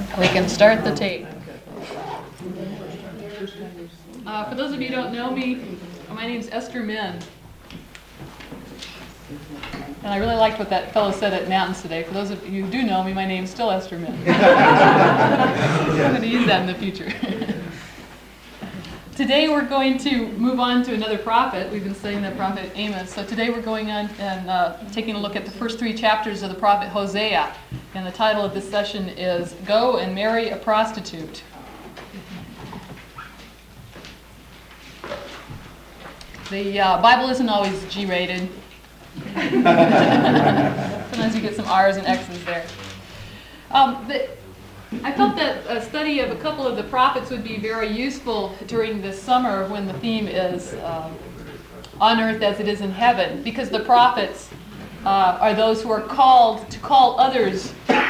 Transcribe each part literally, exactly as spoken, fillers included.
We can start the tape. Uh, for those of you who don't know me, my name's Esther Min. And I really liked what that fellow said at Mountains today. For those of you who do know me, my name's still Esther Min. I'm going to use that in the future. Today we're going to move on to another prophet. We've been studying the prophet Amos. So today we're going on and uh, taking a look at the first three chapters of the prophet Hosea. And the title of this session is Go and Marry a Prostitute. The uh, Bible isn't always G-rated. Sometimes you get some R's and X's there. Um, the, I felt that a study of a couple of the prophets would be very useful during this summer when the theme is um, on earth as it is in heaven, because the prophets uh, are those who are called to call others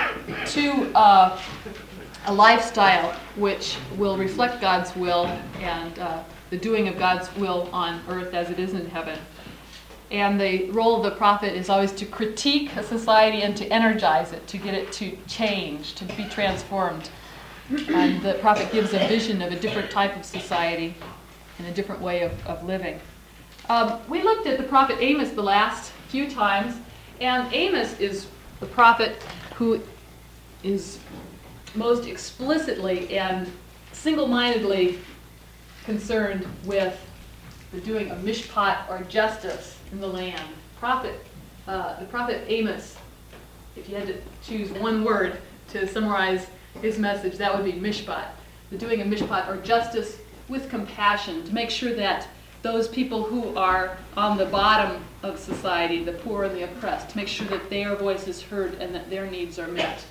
to uh, a lifestyle which will reflect God's will and uh, the doing of God's will on earth as it is in heaven. And the role of the prophet is always to critique a society and to energize it, to get it to change, to be transformed. And the prophet gives a vision of a different type of society and a different way of, of living. Um, we looked at the prophet Amos the last few times, and Amos is the prophet who is most explicitly and single-mindedly concerned with the doing of mishpat, or justice, in the land. Prophet, uh, the prophet Amos, if you had to choose one word to summarize his message, that would be mishpat. The doing of mishpat, or justice with compassion, to make sure that those people who are on the bottom of society, the poor and the oppressed, to make sure that their voice is heard and that their needs are met.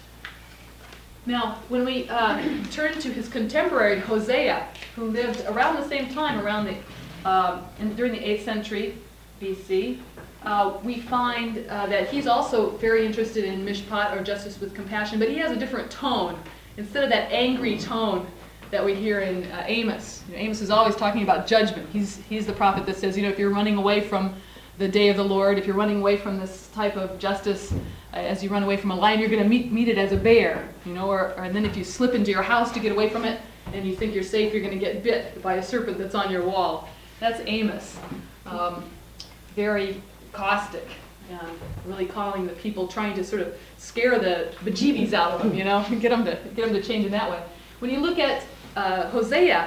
Now, when we uh, turn to his contemporary Hosea, who lived around the same time, around the um, in, during the eighth century B C, uh, we find uh, that he's also very interested in mishpat, or justice with compassion, but he has a different tone. Instead of that angry tone that we hear in uh, Amos, you know, Amos is always talking about judgment. He's he's the prophet that says, you know, if you're running away from the day of the Lord, if you're running away from this type of justice, uh, as you run away from a lion, you're going to meet meet it as a bear, you know, or, or and then if you slip into your house to get away from it, and you think you're safe, you're going to get bit by a serpent that's on your wall. That's Amos. Um, very caustic, and really calling the people, trying to sort of scare the bejeebies out of them, you know, get them to get them to change in that way. When you look at uh, Hosea,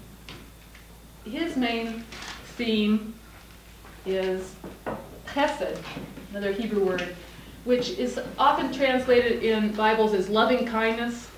his main theme is chesed, another Hebrew word, which is often translated in Bibles as loving kindness.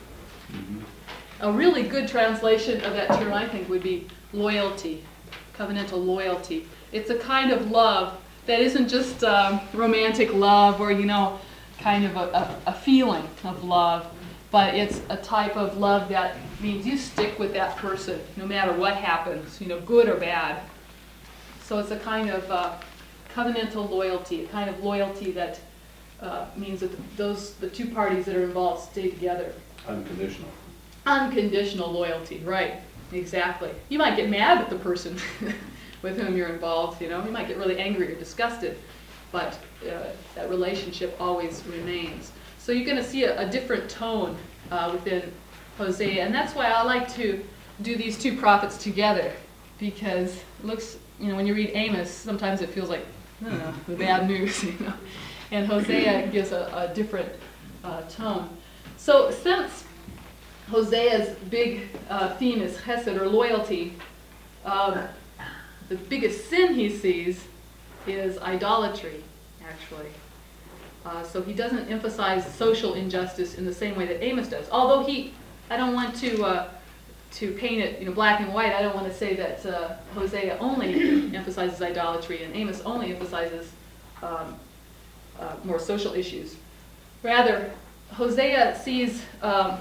A really good translation of that term, I think, would be loyalty, covenantal loyalty. It's a kind of love that isn't just um, romantic love, or, you know, kind of a, a, a feeling of love, but it's a type of love that means you stick with that person no matter what happens, you know, good or bad. So it's a kind of uh, covenantal loyalty, a kind of loyalty that uh, means that those the two parties that are involved stay together. Unconditional. Unconditional loyalty, right? Exactly. You might get mad at the person with whom you're involved, you know. You might get really angry or disgusted, but uh, that relationship always remains. So you're going to see a, a different tone uh, within Hosea, and that's why I like to do these two prophets together, because it looks, you know, when you read Amos, sometimes it feels like, I don't know, the bad news, you know. And Hosea gives a, a different uh, tone. So since Hosea's big uh, theme is chesed, or loyalty, um, the biggest sin he sees is idolatry, actually. Uh, so he doesn't emphasize social injustice in the same way that Amos does. Although he, I don't want to uh, to paint it, you know, black and white. I don't want to say that uh, Hosea only emphasizes idolatry and Amos only emphasizes um, uh, more social issues. Rather, Hosea sees um,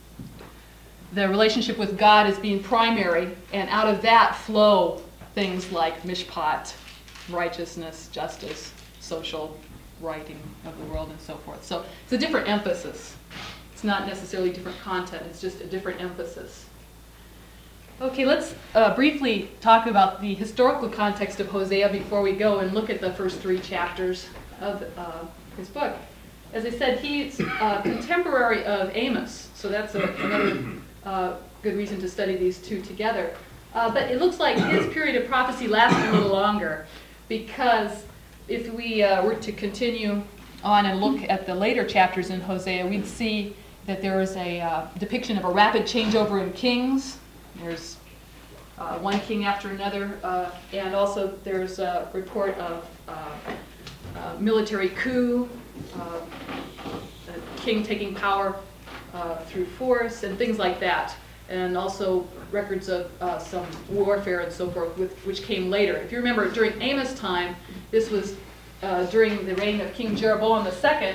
the relationship with God as being primary, and out of that flow things like mishpat, righteousness, justice, social righting of the world, and so forth. So it's a different emphasis. It's not necessarily different content, it's just a different emphasis. Okay, let's uh, briefly talk about the historical context of Hosea before we go and look at the first three chapters of uh, his book. as I said, he's a contemporary of Amos, so that's a, another uh, good reason to study these two together. Uh, but it looks like his period of prophecy lasted a little longer, because if we uh, were to continue on and look at the later chapters in Hosea, we'd see that there is a uh, depiction of a rapid changeover in kings. There's uh, one king after another, uh, and also there's a report of uh, uh, military coup, uh, a king taking power uh, through force, and things like that. And also records of uh, some warfare and so forth, with, which came later. If you remember, during Amos' time, this was uh, during the reign of King Jeroboam the Second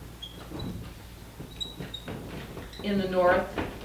in the north.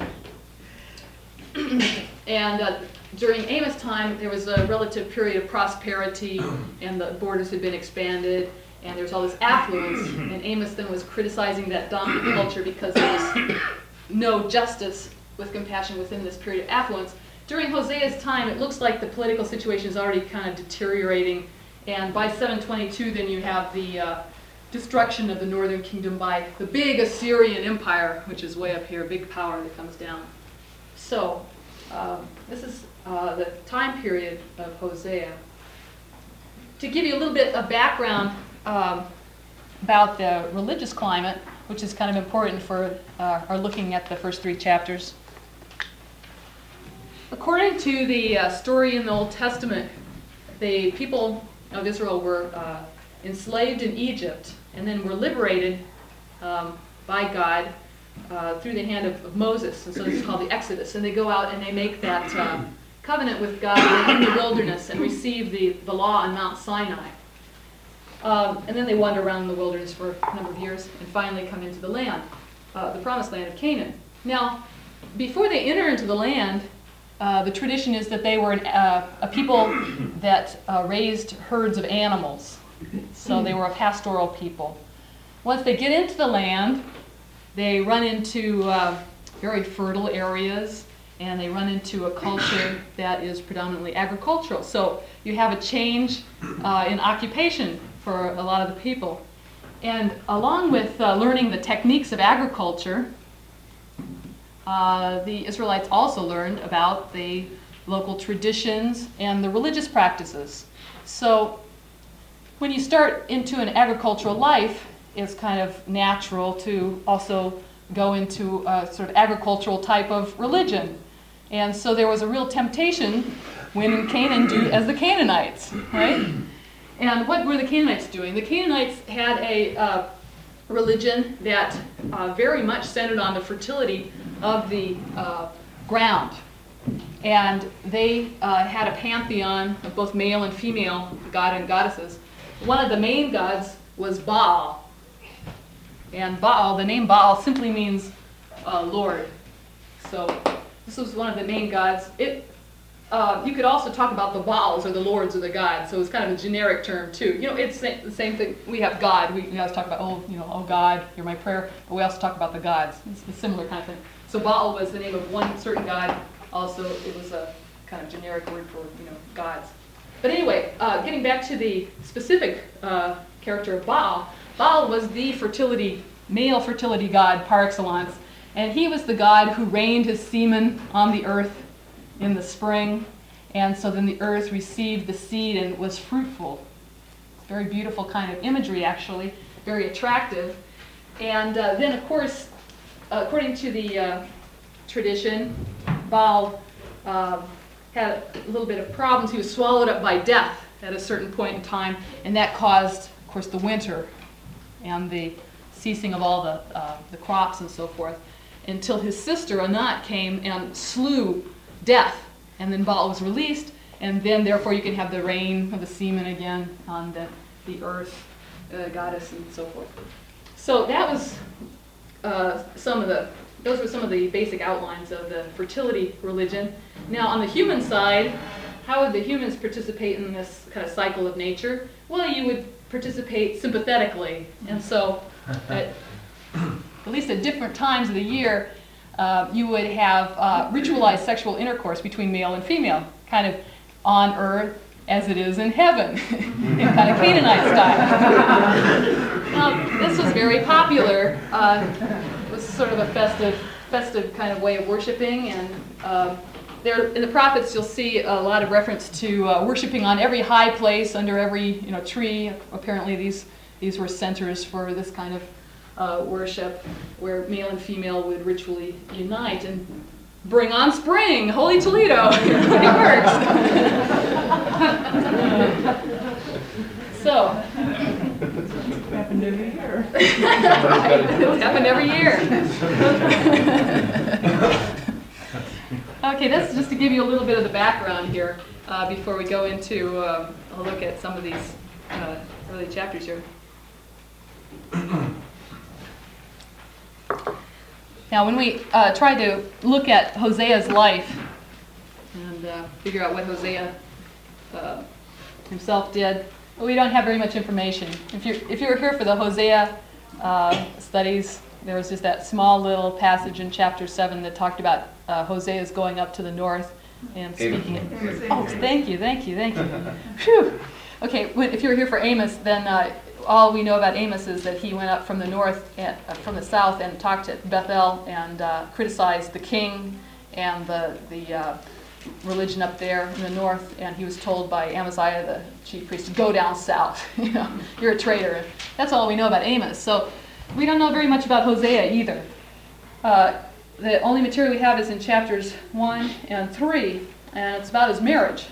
And uh, during Amos' time, there was a relative period of prosperity, and the borders had been expanded, and there was all this affluence. And Amos then was criticizing that dominant culture because there was no justice with compassion within this period of affluence. During Hosea's time, it looks like the political situation is already kind of deteriorating, and by seven twenty-two, then you have the uh, destruction of the northern kingdom by the big Assyrian Empire, which is way up here, big power that comes down. So um, this is uh, the time period of Hosea. To give you a little bit of background um, about the religious climate, which is kind of important for uh, our looking at the first three chapters. According to the uh, story in the Old Testament, the people of Israel were uh, enslaved in Egypt and then were liberated um, by God uh, through the hand of, of Moses. And so this is called the Exodus. And they go out and they make that uh, covenant with God in the wilderness and receive the, the law on Mount Sinai. Um, and then they wander around in the wilderness for a number of years and finally come into the land, uh, the promised land of Canaan. Now, before they enter into the land, uh, the tradition is that they were an, uh, a people that uh, raised herds of animals. So they were a pastoral people. Once they get into the land, they run into uh, very fertile areas, and they run into a culture that is predominantly agricultural. So you have a change uh, in occupation for a lot of the people. And along with uh, learning the techniques of agriculture, uh, the Israelites also learned about the local traditions and the religious practices. So when you start into an agricultural life, it's kind of natural to also go into a sort of agricultural type of religion. And so there was a real temptation when in Canaan do as the Canaanites, right? And what were the Canaanites doing? The Canaanites had a uh, religion that uh, very much centered on the fertility of the uh, ground. And they uh, had a pantheon of both male and female god and goddesses. One of the main gods was Baal. And Baal, the name Baal simply means uh, Lord. So this was one of the main gods. It Uh, you could also talk about the Baals or the lords or the gods, so it's kind of a generic term too. You know, it's the same thing. We have God. We, we always talk about, oh, you know, oh God, hear my prayer. But we also talk about the gods. It's a similar kind of thing. So Baal was the name of one certain god. Also, it was a kind of generic word for, you know, gods. But anyway, uh, getting back to the specific uh, character of Baal, Baal was the fertility, male fertility god par excellence, and he was the god who rained his semen on the earth in the spring, and so then the earth received the seed and was fruitful. It's very beautiful kind of imagery, actually, very attractive. And uh, then, of course, uh, according to the uh, tradition, Baal uh, had a little bit of problems. He was swallowed up by death at a certain point in time, and that caused, of course, the winter and the ceasing of all the, uh, the crops and so forth, until his sister Anat came and slew death, and then Baal was released, and then therefore you can have the rain of the semen again on the, the earth, uh, goddess, and so forth. So that was uh, some of the, those were some of the basic outlines of the fertility religion. Now on the human side, how would the humans participate in this kind of cycle of nature? Well, you would participate sympathetically, and so at, at least at different times of the year, Uh, you would have uh, ritualized sexual intercourse between male and female, kind of on earth as it is in heaven, in kind of Canaanite style. Now, this was very very popular. Uh, it was sort of a festive, festive kind of way of worshiping, and uh, there in the prophets you'll see a lot of reference to uh, worshiping on every high place, under every you know tree. Apparently, these these were centers for this kind of uh, worship, where male and female would ritually unite and bring on spring, Holy Toledo. It works. So. Happened every year. Right. It's happened every year. Okay, that's just to give you a little bit of the background here uh, before we go into uh, a look at some of these uh, early chapters here. Now, when we uh, try to look at Hosea's life and uh, figure out what Hosea uh, himself did, we don't have very much information. If you if you were here for the Hosea uh, studies, there was just that small little passage in chapter seven that talked about uh, Hosea's going up to the north and speaking. It. Oh, thank you, thank you, thank you. Whew. Okay, if you were here for Amos, then uh, all we know about Amos is that he went up from the north, and, uh, from the south, and talked at Bethel and uh, criticized the king and the the. Uh, religion up there in the north, and he was told by Amaziah, the chief priest, to go down south. You know, you're a traitor. That's all we know about Amos. So we don't know very much about Hosea either. Uh, the only material we have is in chapters one and three, and it's about his marriage.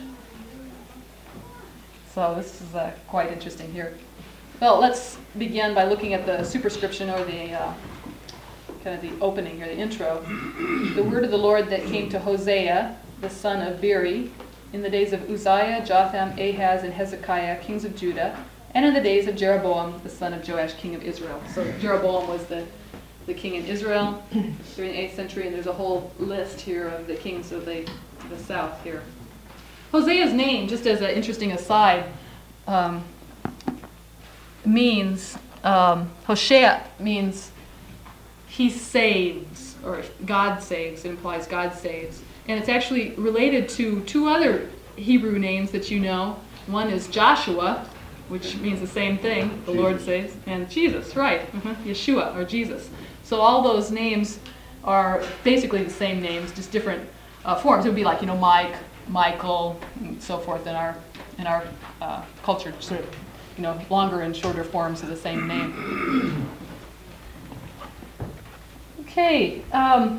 So this is uh, quite interesting here. Well, let's begin by looking at the superscription, or the uh, kind of the opening, or the intro. The word of the Lord that came to Hosea, the son of Beeri, in the days of Uzziah, Jotham, Ahaz, and Hezekiah, kings of Judah, and in the days of Jeroboam, the son of Joash, king of Israel. So Jeroboam was the, the king in Israel during the eighth century, and there's a whole list here of the kings of the, the south here. Hosea's name, just as an interesting aside, um, means, um, Hoshea means he saves, or God saves. It implies God saves. And it's actually related to two other Hebrew names that you know. One is Joshua, which means the same thing, the Jesus. Lord saves, and Jesus, right, uh-huh. Yeshua, or Jesus. So all those names are basically the same names, just different uh, forms. It would be like, you know, Mike, Michael, and so forth in our in our uh, culture, sort of, you know, longer and shorter forms of the same name. Okay. Um,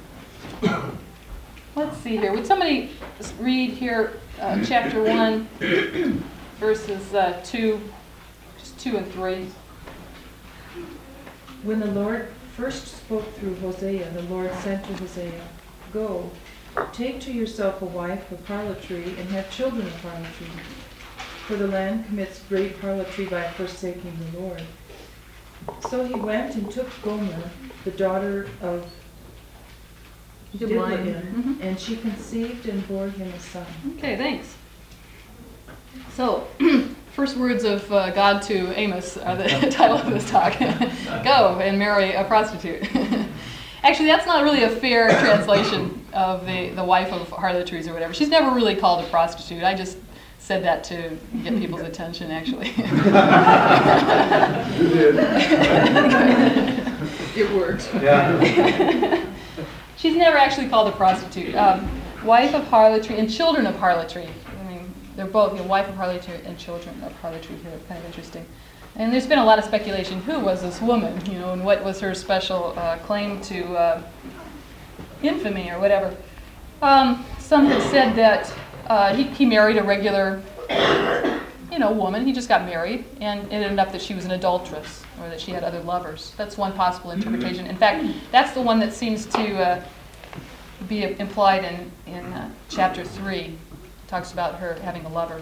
Let's see here. Would somebody read here uh, chapter one, verses uh, two, just two and three? When the Lord first spoke through Hosea, the Lord said to Hosea, "Go, take to yourself a wife of harlotry, and have children of harlotry. For the land commits great harlotry by forsaking the Lord." So he went and took Gomer, the daughter of Diblaim, mm-hmm. and she conceived and bore him a son. Okay, thanks. So, first words of uh, God to Amos are the title of this talk. Go and marry a prostitute. Actually, that's not really a fair translation of the, the wife of harlotries or whatever. She's never really called a prostitute. I just said that to get people's attention, actually. You did. It worked. Yeah. She's never actually called a prostitute. Um, wife of harlotry and children of harlotry. I mean, they're both, you know, wife of harlotry and children of harlotry here. Kind of interesting. And there's been a lot of speculation. Who was this woman, you know, and what was her special uh, claim to uh, infamy or whatever? Um, some have said that uh, he, he married a regular, you know, woman. He just got married, and it ended up that she was an adulteress, or that she had other lovers. That's one possible interpretation. In fact, that's the one that seems to uh, be implied in, in uh, chapter three. It talks about her having a lover.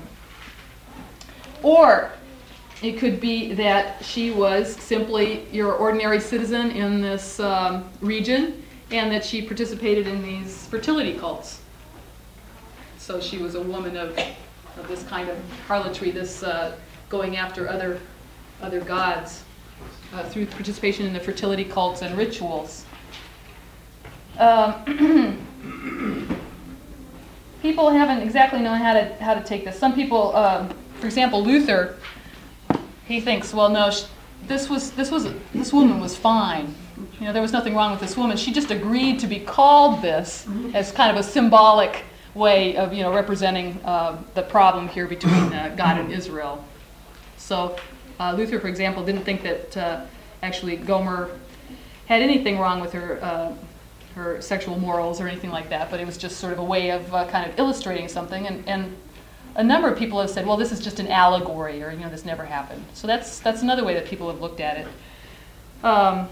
Or it could be that she was simply your ordinary citizen in this um, region, and that she participated in these fertility cults. So she was a woman of, of this kind of harlotry, this uh, going after other other gods uh, through participation in the fertility cults and rituals. Um, people haven't exactly known how to how to take this. Some people, um, for example, Luther, he thinks, well, no, sh- this was this was this woman was fine. You know, there was nothing wrong with this woman. She just agreed to be called this as kind of a symbolic way of, you know, representing uh, the problem here between uh, God and Israel. So uh, Luther, for example, didn't think that uh, actually Gomer had anything wrong with her uh, her sexual morals or anything like that, but it was just sort of a way of uh, kind of illustrating something. And, and a number of people have said, well, this is just an allegory, or, you know, this never happened. So that's that's another way that people have looked at it. Um,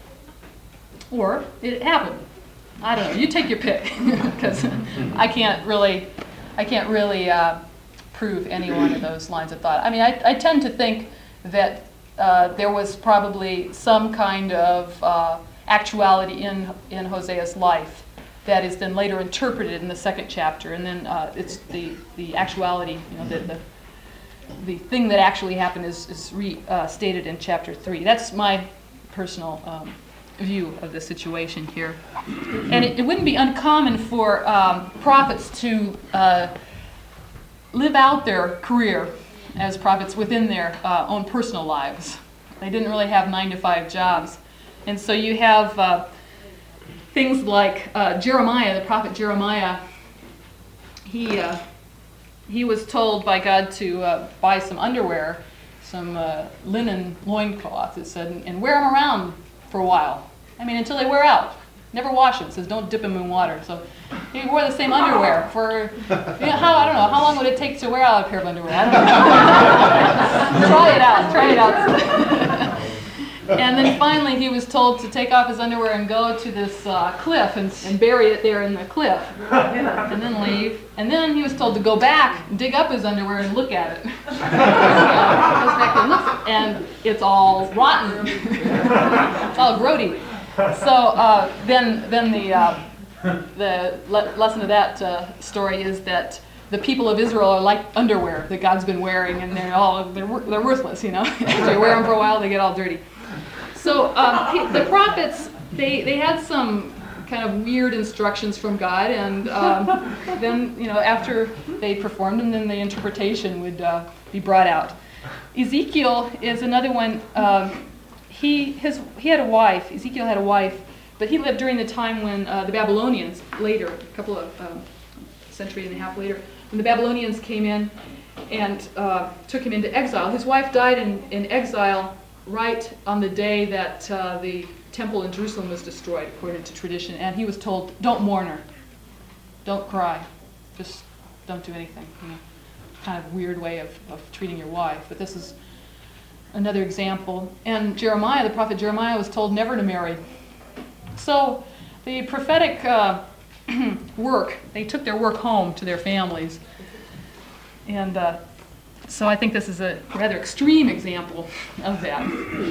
or it happened. I don't know. You take your pick, because I can't really, I can't really uh, prove any one of those lines of thought. I mean, I, I tend to think that uh, there was probably some kind of uh, actuality in in Hosea's life that is then later interpreted in the second chapter, and then uh, it's the the actuality, you know, the the, the thing that actually happened is is restated uh, in chapter three. That's my personal um, view of the situation here, and it, it wouldn't be uncommon for um, prophets to uh, live out their career as prophets within their uh, own personal lives. They didn't really have nine to five jobs, and so you have uh, things like uh, Jeremiah, the prophet Jeremiah. He uh, he was told by God to uh, buy some underwear, some uh, linen loincloth, it said, and wear them around for a while. I mean, until they wear out. Never wash them. It says don't dip them in water. So he wore the same underwear for, you know, how, I don't know, how long would it take to wear out a pair of underwear? I don't know. Try it out. Try it out. And then finally he was told to take off his underwear and go to this uh, cliff and, and bury it there in the cliff. And then leave. And then he was told to go back, dig up his underwear and look at it. So he goes back and looks, and it's all rotten. It's all grody. So uh, then then the, uh, the le- lesson of that uh, story is that the people of Israel are like underwear that God's been wearing, and they're all they're, they're worthless, you know. After you wear them for a while, they get all dirty. So um, he, the prophets, they, they had some kind of weird instructions from God, and um, then, you know, after they performed them, then the interpretation would uh, be brought out. Ezekiel is another one. Um, he his he had a wife. Ezekiel had a wife, but he lived during the time when uh, the Babylonians, later, a couple of um, century and a half later, when the Babylonians came in and uh, took him into exile. His wife died in, in exile right on the day that uh, the temple in Jerusalem was destroyed, according to tradition. And he was told, don't mourn her. Don't cry. Just don't do anything. You know, kind of weird way of, of treating your wife. But this is another example. And Jeremiah, the prophet Jeremiah, was told never to marry. So the prophetic uh, work, they took their work home to their families. And uh, so I think this is a rather extreme example of that.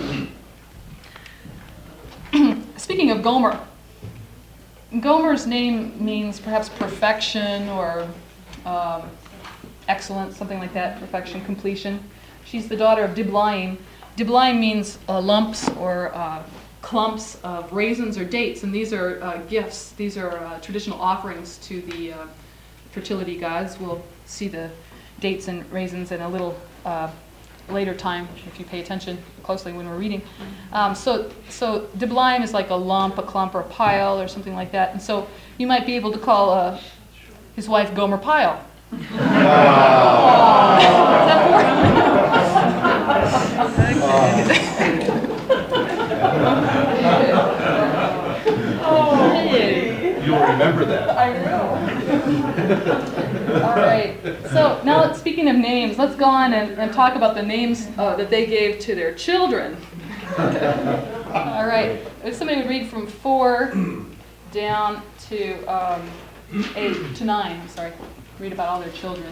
Speaking of Gomer, Gomer's name means perhaps perfection or um, excellence, something like that, perfection, completion. She's the daughter of Diblaim. Diblaim means uh, lumps or uh, clumps of raisins or dates, and these are uh, gifts. These are uh, traditional offerings to the uh, fertility gods. We'll see the dates and raisins in a little uh, later time, if you pay attention closely when we're reading. Um, so, so Diblaim is like a lump, a clump, or a pile, or something like that. And so you might be able to call uh, his wife Gomer Pile. Oh. Is that oh, hey. You'll remember that. I will. All right. So now, speaking of names, let's go on and, and talk about the names uh, that they gave to their children. All right. If somebody would read from four down to um, eight to nine. I'm sorry. Read about all their children.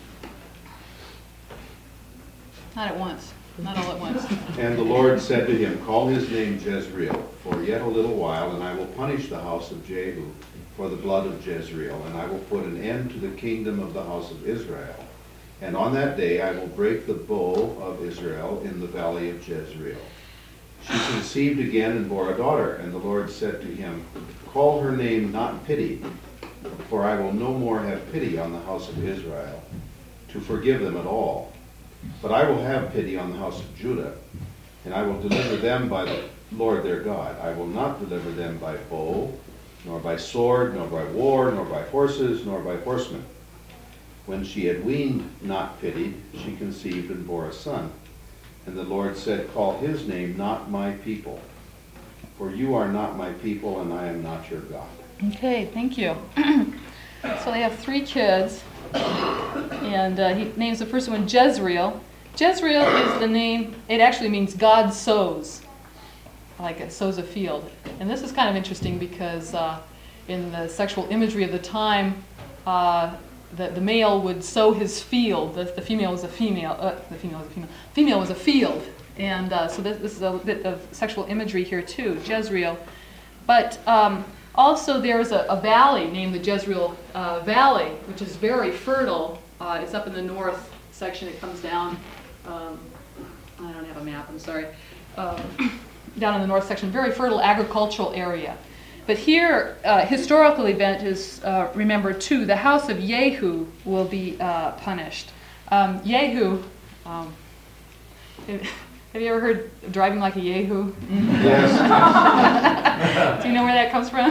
Not at once. Not all at once. And the Lord said to him, call his name Jezreel, for yet a little while, and I will punish the house of Jehu for the blood of Jezreel, and I will put an end to the kingdom of the house of Israel. And on that day I will break the bow of Israel in the valley of Jezreel. She conceived again and bore a daughter, and the Lord said to him, call her name not Pity, for I will no more have pity on the house of Israel, to forgive them at all. But I will have pity on the house of Judah, And I will deliver them by the Lord their God. I will not deliver them by bow, nor by sword, nor by war, nor by horses, nor by horsemen. When she had weaned not pitied, she conceived and bore a son. And the Lord said, Call his name not my people, for you are not my people, and I am not your God. Okay, thank you. So they have three kids, and uh, he names the first one Jezreel. Jezreel is the name, it actually means God sows, like it sows a field. And this is kind of interesting because uh, in the sexual imagery of the time, uh, the, the male would sow his field. The, the female was a female. Uh, the female was a female. Female was a field. And uh, so this, this is a bit of sexual imagery here too, Jezreel. But um, also there's a, a valley named the Jezreel uh, Valley, which is very fertile. Uh, it's up in the north section. It comes down. Um, I don't have a map. I'm sorry. Um, down in the north section, very fertile agricultural area. But here, uh, historical event is uh, remembered too. The house of Jehu will be uh, punished. Um, Jehu, um, have, have you ever heard driving like a Jehu? Yes. Do you know where that comes from?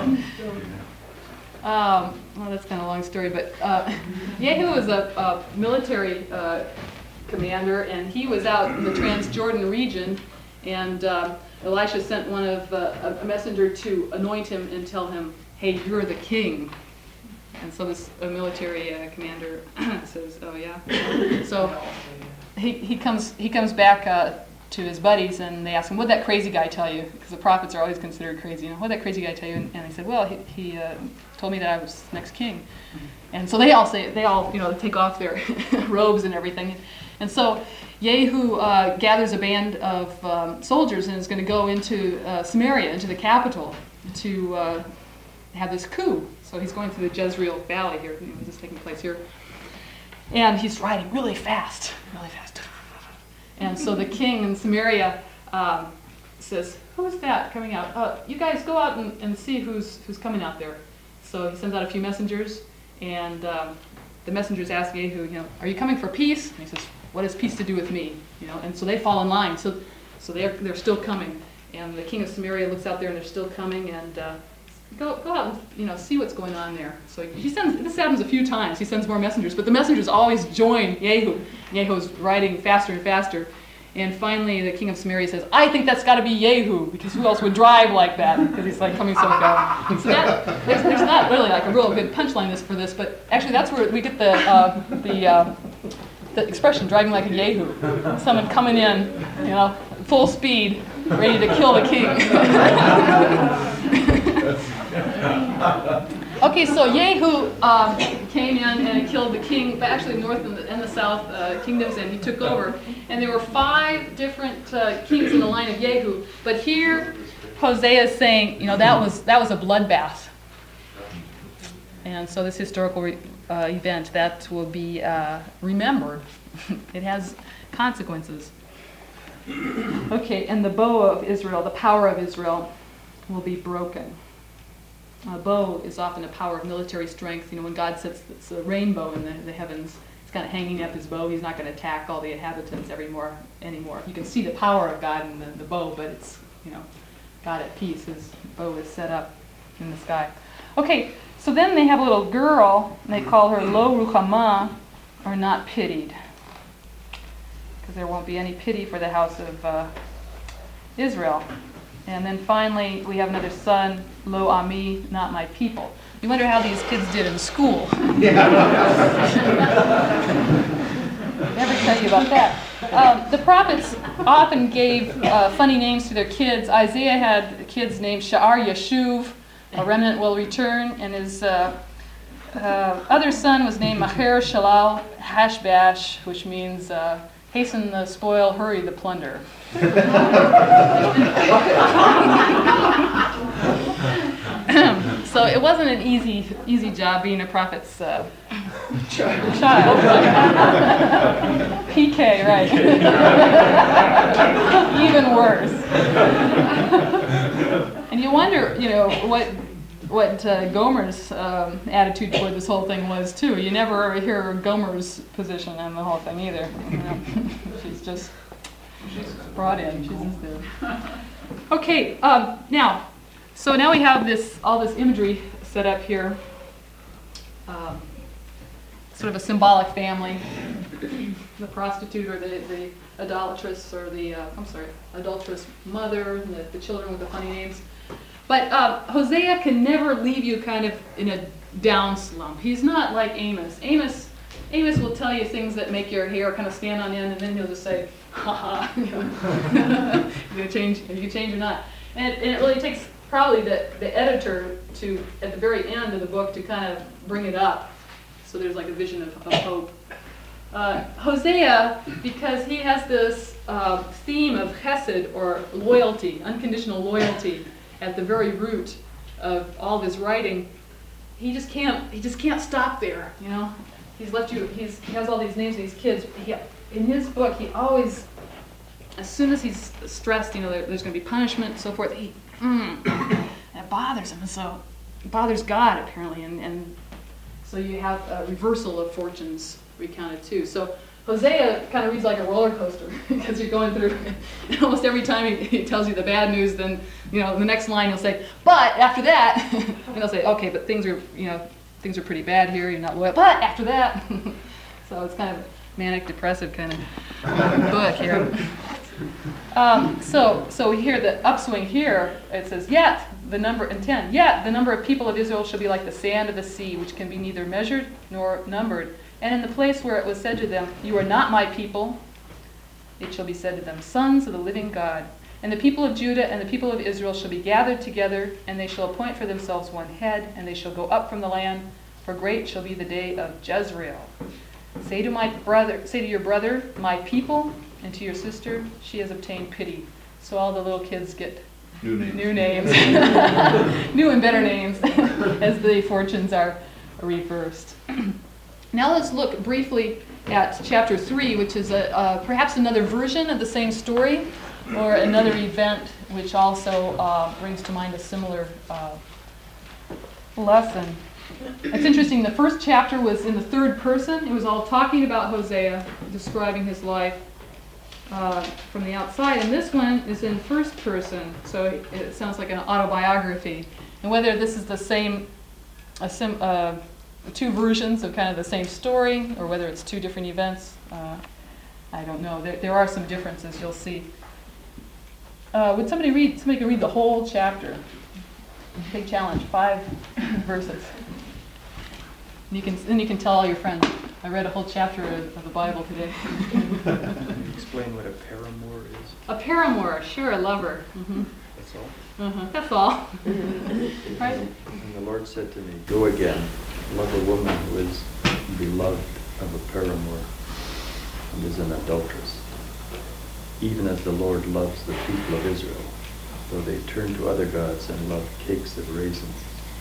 um, well, that's kind of a long story, but uh, Jehu was a, a military uh, commander, and he was out in the Transjordan region, and uh, Elisha sent one of uh, a messenger to anoint him and tell him, "Hey, you're the king." And so this uh, military uh, commander says, "Oh yeah." So he he comes he comes back uh, to his buddies, and they ask him, "What'd that crazy guy tell you?" Because the prophets are always considered crazy. You know, what'd that crazy guy tell you? And, and he said, "Well, he, he uh, told me that I was next king." And so they all say they all you know take off their robes and everything. And so Jehu uh, gathers a band of um, soldiers and is going to go into uh, Samaria, into the capital, to uh, have this coup. So he's going through the Jezreel Valley here. You know, this is taking place here. And he's riding really fast, really fast. And so the king in Samaria um, says, "Who is that coming out? Uh, you guys go out and, and see who's who's coming out there." So he sends out a few messengers, and um, the messengers ask Jehu, you know, "Are you coming for peace?" And he says, "What has peace to do with me?" You know, and so they fall in line. So, so they're they're still coming, and the king of Samaria looks out there, and they're still coming, and uh, go go out and you know see what's going on there. So he sends. This happens a few times. He sends more messengers, but the messengers always join Jehu. Jehu's riding faster and faster, and finally the king of Samaria says, "I think that's got to be Jehu, because who else would drive like that?" Because he's like coming so fast. So that there's, there's not really like a real good punchline this for this, but actually that's where we get the uh, the. Uh, The expression, driving like a Jehu. Someone coming in, you know, full speed, ready to kill the king. Okay, so Jehu um, came in and killed the king, but actually the north and the, and the south uh, kingdoms, and he took over. And there were five different uh, kings in the line of Jehu. But here, Hosea is saying, you know, that was that was a bloodbath. And so this historical re- uh, event, that will be uh, remembered. It has consequences. Okay, and the bow of Israel, the power of Israel, will be broken. A bow is often a power of military strength. You know, when God sets the rainbow in the, the heavens, he's kind of hanging up his bow. He's not going to attack all the inhabitants every more, anymore. You can see the power of God in the, the bow, but it's, you know, God at peace. His bow is set up in the sky. Okay, so then they have a little girl, and they call her Lo Ruhamah, or not pitied. Because there won't be any pity for the house of uh, Israel. And then finally, we have another son, Lo Ami, not my people. You wonder how these kids did in school. Never tell you about that. Um, the prophets often gave uh, funny names to their kids. Isaiah had kids named Sha'ar Yashuv, a remnant will return, and his uh, uh, other son was named Maher Shalal Hashbash, which means uh, hasten the spoil, hurry the plunder. So it wasn't an easy easy job being a prophet's uh, child. P K, right. Even worse. And you wonder, you know, what what uh, Gomer's um, attitude toward this whole thing was, too. You never hear Gomer's position on the whole thing either. You know? She's just She's brought in. She's in there. Okay, um, now, so now we have this all this imagery set up here. Um, sort of a symbolic family. The prostitute or the, the idolatress or the, uh, I'm sorry, adulterous mother, and the, the children with the funny names. But uh, Hosea can never leave you kind of in a down slump. He's not like Amos. Amos Amos will tell you things that make your hair kind of stand on end, and then he'll just say, ha ha, you know, you gonna change, are you change or not? And it, and it really takes probably the, the editor to, at the very end of the book, to kind of bring it up. So there's like a vision of, of hope. Uh, Hosea, because he has this uh, theme of chesed, or loyalty, unconditional loyalty, at the very root of all of his writing, he just can't he just can't stop there, you know. He's left you. He's he has all these names of these kids. He, in his book, he always, as soon as he's stressed, you know, there, there's going to be punishment and so forth. He mm, that bothers him, so it bothers God apparently, and and so you have a reversal of fortunes recounted too. So Hosea kind of reads like a roller coaster because you're going through, and almost every time he, he tells you the bad news, then, you know, the next line he'll say, but after that, and he'll say, okay, but things are, you know, things are pretty bad here, you're not loyal, but after that. So it's kind of manic depressive kind of book here. Um, so, so we hear the upswing here. It says, yet the number in ten, yet the number of people of Israel shall be like the sand of the sea, which can be neither measured nor numbered. And in the place where it was said to them, you are not my people, it shall be said to them, sons of the living God. And the people of Judah and the people of Israel shall be gathered together, and they shall appoint for themselves one head, and they shall go up from the land, for great shall be the day of Jezreel. Say to my brother, say to your brother, my people, and to your sister, she has obtained pity. So all the little kids get New names. new names, new and better names, as the fortunes are reversed. Now let's look briefly at chapter three, which is a, uh, perhaps another version of the same story, or another event which also uh, brings to mind a similar uh, lesson. It's interesting, the first chapter was in the third person. It was all talking about Hosea, describing his life uh, from the outside. And this one is in first person, so it, it sounds like an autobiography. And whether this is the same, a sim, uh, two versions of kind of the same story, or whether it's two different events, uh, I don't know. There, there are some differences, you'll see. Uh, would somebody read, somebody can read the whole chapter? Big challenge, five verses. And you can, then you can tell all your friends, I read a whole chapter of, of the Bible today. Can you explain what a paramour is? A paramour, sure, a lover. Mm-hmm. That's all. Uh-huh. That's all. Right? And the Lord said to me, go again, love a woman who is beloved of a paramour and is an adulteress, even as the Lord loves the people of Israel, though they turn to other gods and love cakes of raisins.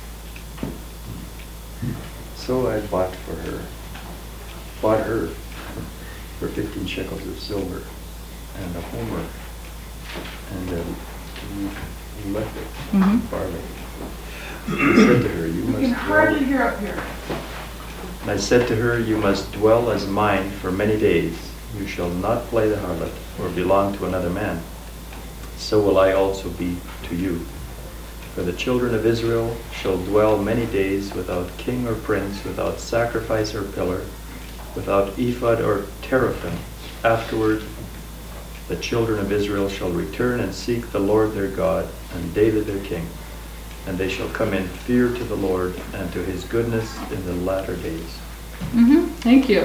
So I bought for her, bought her for fifteen shekels of silver and a homer and a lethek Mm-hmm. barley. I said to her, you must You can hardly dwell. hear up here. And I said to her, you must dwell as mine for many days. You shall not play the harlot or belong to another man. So will I also be to you. For the children of Israel shall dwell many days without king or prince, without sacrifice or pillar, without ephod or teraphim. Afterward, the children of Israel shall return and seek the Lord their God and David their king. And they shall come in fear to the Lord and to his goodness in the latter days. Mm-hmm. Thank you.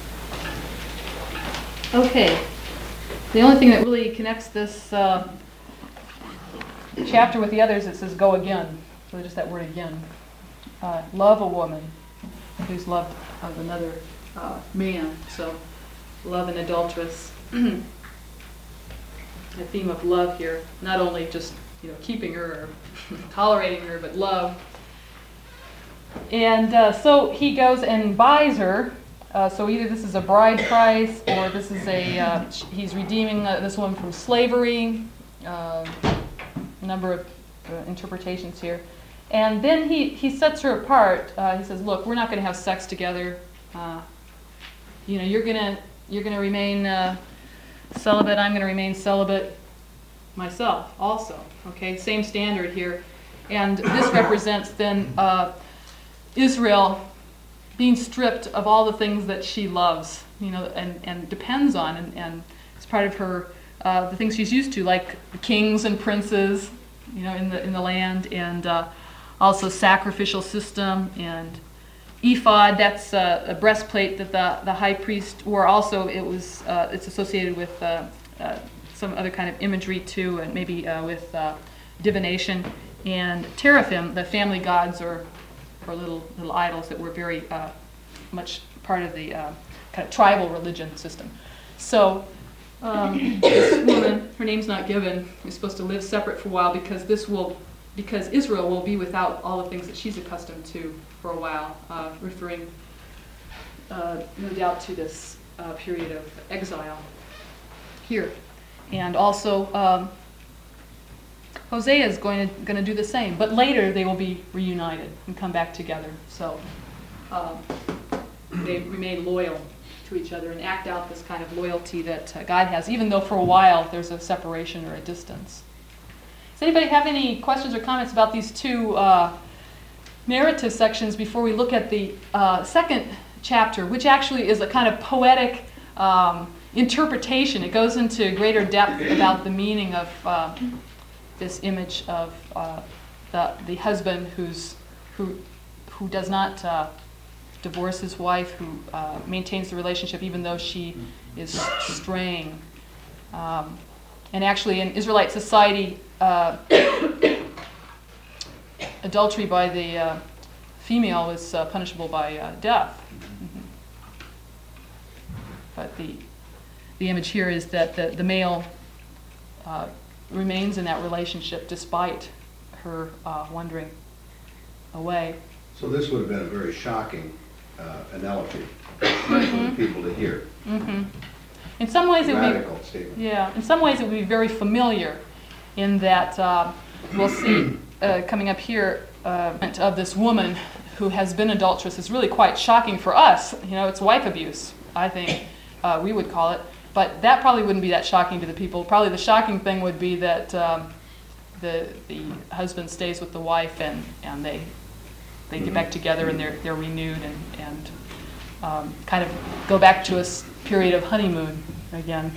Okay. The only thing that really connects this uh, chapter with the others, it says go again. So just that word again. Uh, love a woman who's loved of another uh, man. So love an adulteress. A theme of love here. Not only just, you know, keeping her or tolerating her, but love. And uh, so he goes and buys her. Uh, so either this is a bride price, or this is a uh, he's redeeming uh, this woman from slavery. Uh, a number of uh, interpretations here. And then he, he sets her apart. Uh, he says, "Look, we're not going to have sex together. Uh, you know, you're gonna you're gonna remain uh, celibate, I'm going to remain celibate myself also. Okay, same standard here. And this represents then uh, Israel being stripped of all the things that she loves, you know, and, and depends on, and, and it's part of her, uh, the things she's used to, like kings and princes, you know, in the in the land, and uh, also sacrificial system, and ephod, that's uh, a breastplate that the, the high priest wore. Also, it was uh, it's associated with uh, uh, some other kind of imagery too, and maybe uh, with uh, divination. And teraphim, the family gods, or or little little idols that were very uh, much part of the uh, kind of tribal religion system. So um, this woman, her name's not given, is supposed to live separate for a while because this will, because Israel will be without all the things that she's accustomed to for a while, uh, referring uh, no doubt to this uh, period of exile here. And also, um, Hosea is going to going to do the same, but later they will be reunited and come back together. So um, they remain loyal to each other and act out this kind of loyalty that uh, God has, even though for a while there's a separation or a distance. Does anybody have any questions or comments about these two uh, narrative sections before we look at the uh, second chapter, which actually is a kind of poetic um, interpretation? It goes into greater depth about the meaning of uh, this image of uh, the the husband who's who who does not uh, divorce his wife, who uh, maintains the relationship even though she is straying. Um, and actually, in Israelite society, uh, adultery by the uh, female was uh, punishable by uh, death. Mm-hmm. But the the image here is that the the male Uh, remains in that relationship despite her uh, wandering away. So this would have been a very shocking uh, analogy for the people to hear. Mm-hmm. In some ways, it would Radical be statement. yeah. In some ways, it would be very familiar, in that uh, we'll see uh, coming up here uh, of this woman who has been adulterous is really quite shocking for us. You know, it's wife abuse, I think uh, we would call it. But that probably wouldn't be that shocking to the people. Probably the shocking thing would be that um, the the husband stays with the wife and, and they they get back together and they're they're renewed and and um, kind of go back to a period of honeymoon again.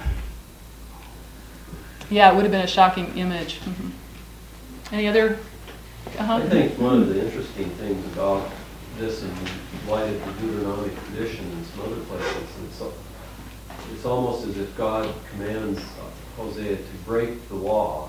Yeah, it would have been a shocking image. Mm-hmm. Any other? Uh-huh. I think one of the interesting things about this, in light of the Deuteronomic tradition and some other places, and so. It's almost as if God commands Hosea to break the law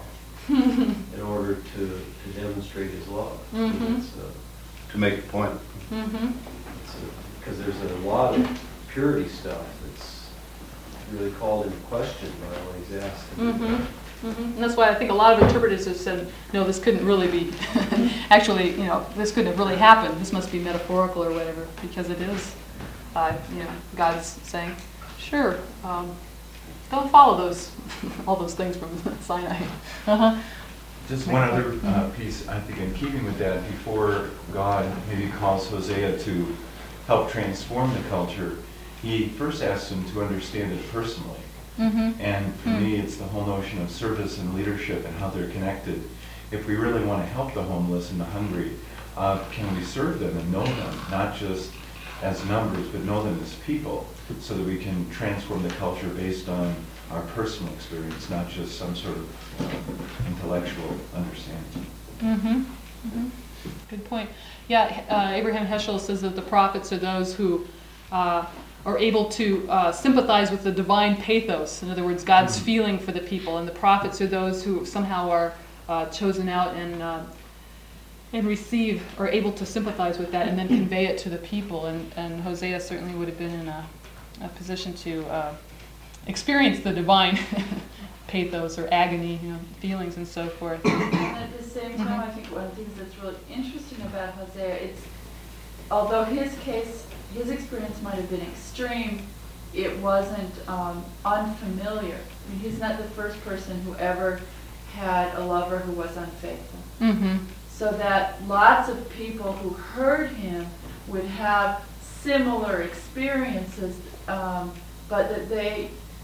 in order to, to demonstrate his love. Mm-hmm. It's, uh, To make a point. Mm-hmm. Because there's a lot of purity stuff that's really called into question by what he's asked. Mm-hmm. Mm-hmm. And that's why I think a lot of interpreters have said, no, this couldn't really be, actually, you know, this couldn't have really happened. This must be metaphorical or whatever, because it is, uh, you know, God's saying, sure, um, don't follow those, all those things from Sinai. Uh-huh. Just one other uh, piece, I think in keeping with that, before God maybe calls Hosea to help transform the culture, he first asks him to understand it personally. Mm-hmm. And for Mm. me, it's the whole notion of service and leadership and how they're connected. If we really want to help the homeless and the hungry, uh, can we serve them and know them, not just as numbers, but know them as people, so that we can transform the culture based on our personal experience, not just some sort of uh, intellectual understanding. Mm-hmm. Mm-hmm. Good point. Yeah, uh, Abraham Heschel says that the prophets are those who uh, are able to uh, sympathize with the divine pathos. In other words, God's mm-hmm. feeling for the people, and the prophets are those who somehow are uh, chosen out and uh, and receive, or able to sympathize with that and then convey it to the people. And, and Hosea certainly would have been in a, a position to uh, experience the divine pathos or agony, you know, feelings and so forth. And at the same time, I think one of the things that's really interesting about Hosea, it's, although his case, his experience might have been extreme, it wasn't um, unfamiliar. I mean, he's not the first person who ever had a lover who was unfaithful. Mm-hmm. So that lots of people who heard him would have similar experiences, um, but that they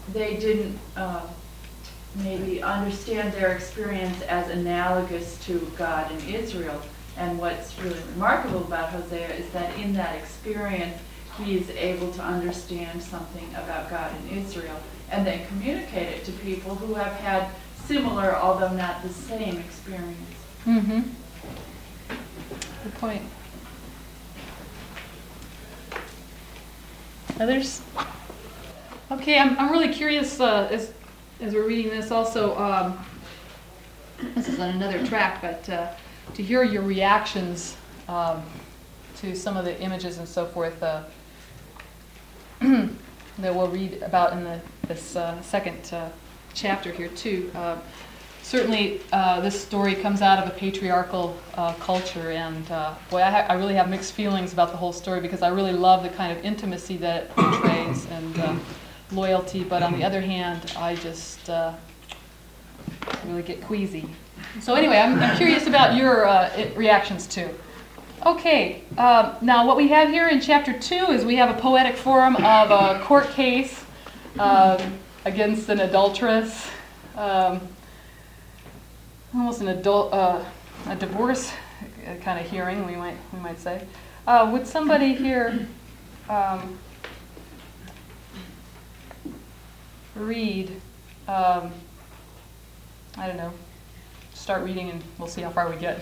they didn't uh, maybe understand their experience as analogous to God in Israel. And what's really remarkable about Hosea is that in that experience, he is able to understand something about God in Israel and then communicate it to people who have had similar, although not the same, experience. Mm-hmm. Good point. Others? Okay, I'm, I'm really curious uh, as, as we're reading this also, um, this is on another track, but uh, to hear your reactions um, to some of the images and so forth uh, that we'll read about in the, this uh, second uh, chapter here too. Uh, certainly uh, this story comes out of a patriarchal uh, culture, and uh, boy, I, ha- I really have mixed feelings about the whole story because I really love the kind of intimacy that it portrays and uh, loyalty, but on the other hand, I just uh, really get queasy. So anyway, I'm, I'm curious about your uh, i- reactions too. Okay, um, now what we have here in chapter two is we have a poetic form of a court case um, against an adulteress, um, almost an adult, uh, a divorce kind of hearing, we might we might say. Uh, would somebody here um, read? Um, I don't know. Start reading, and we'll see how far we get.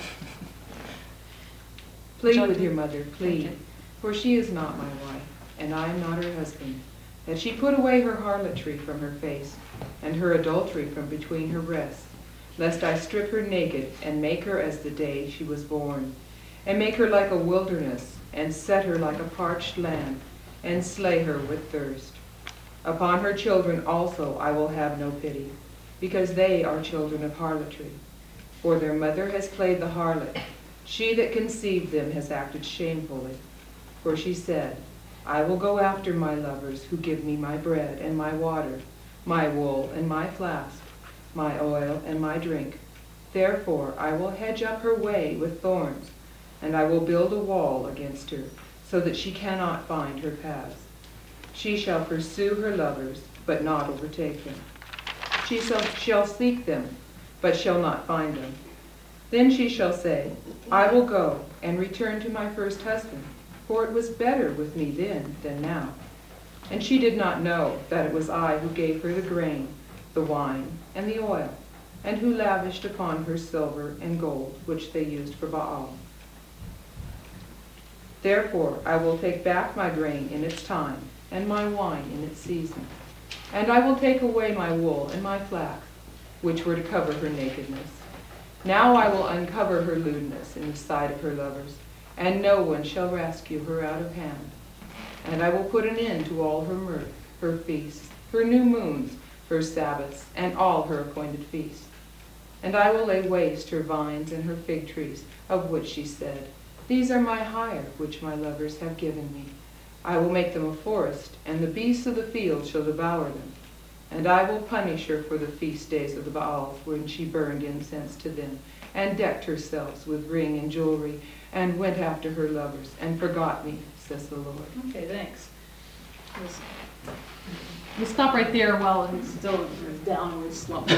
Plead John, with your mother, Thank plead, you. for she is not my wife, and I am not her husband, that she put away her harlotry from her face, and her adultery from between her breasts, lest I strip her naked, and make her as the day she was born, and make her like a wilderness, and set her like a parched land, and slay her with thirst. Upon her children also I will have no pity, because they are children of harlotry. For their mother has played the harlot, she that conceived them has acted shamefully. For she said, I will go after my lovers who give me my bread and my water, my wool and my flask, my oil and my drink. Therefore I will hedge up her way with thorns, and I will build a wall against her, so that she cannot find her paths. She shall pursue her lovers, but not overtake them. She shall, shall seek them, but shall not find them. Then she shall say, I will go and return to my first husband, for it was better with me then than now. And she did not know that it was I who gave her the grain, the wine, and the oil, and who lavished upon her silver and gold, which they used for Baal. Therefore I will take back my grain in its time, and my wine in its season. And I will take away my wool and my flax, which were to cover her nakedness. Now I will uncover her lewdness in the sight of her lovers, and no one shall rescue her out of hand. And I will put an end to all her mirth, her feasts, her new moons, her Sabbaths, and all her appointed feasts. And I will lay waste her vines and her fig trees, of which she said, These are my hire, which my lovers have given me. I will make them a forest, and the beasts of the field shall devour them. And I will punish her for the feast days of the Baals, when she burned incense to them, and decked herself with ring and jewelry, and went after her lovers, and forgot me, says the Lord. Okay, thanks. We'll, we'll stop right there while it's still in downward slump.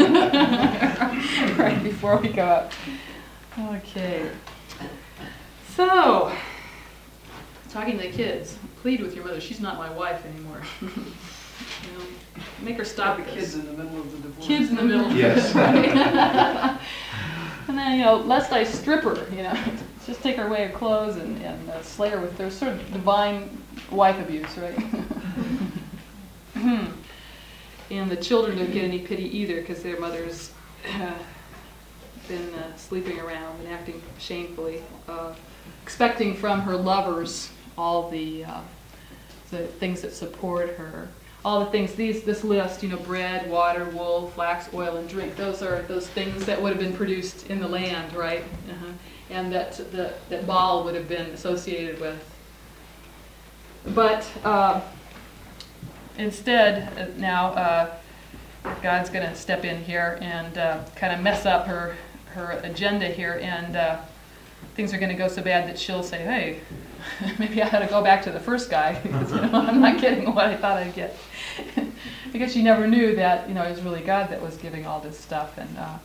Right before we go up. Okay. So, talking to the kids, plead with your mother. She's not my wife anymore. You know, make her stop The this. kids in the middle of the divorce. Kids in the middle. Yes. Right? And then, you know, lest I strip her, you know, just take her away of clothes and, and uh, slay her with their sort of divine wife abuse, right? And the children don't get any pity either because their mother's uh, been uh, sleeping around and acting shamefully, uh, expecting from her lovers all the uh, the things that support her. All the things, these this list, you know, bread, water, wool, flax, oil, and drink. Those are those things that would have been produced in the land, right? Uh-huh. And that the, that Baal would have been associated with. But uh, instead, uh, now uh, God's going to step in here and uh, kind of mess up her her agenda here, and uh, things are going to go so bad that she'll say, "Hey, maybe I ought to go back to the first guy because you know, I'm not getting what I thought I'd get." I guess she never knew that, you know, it was really God that was giving all this stuff, and uh,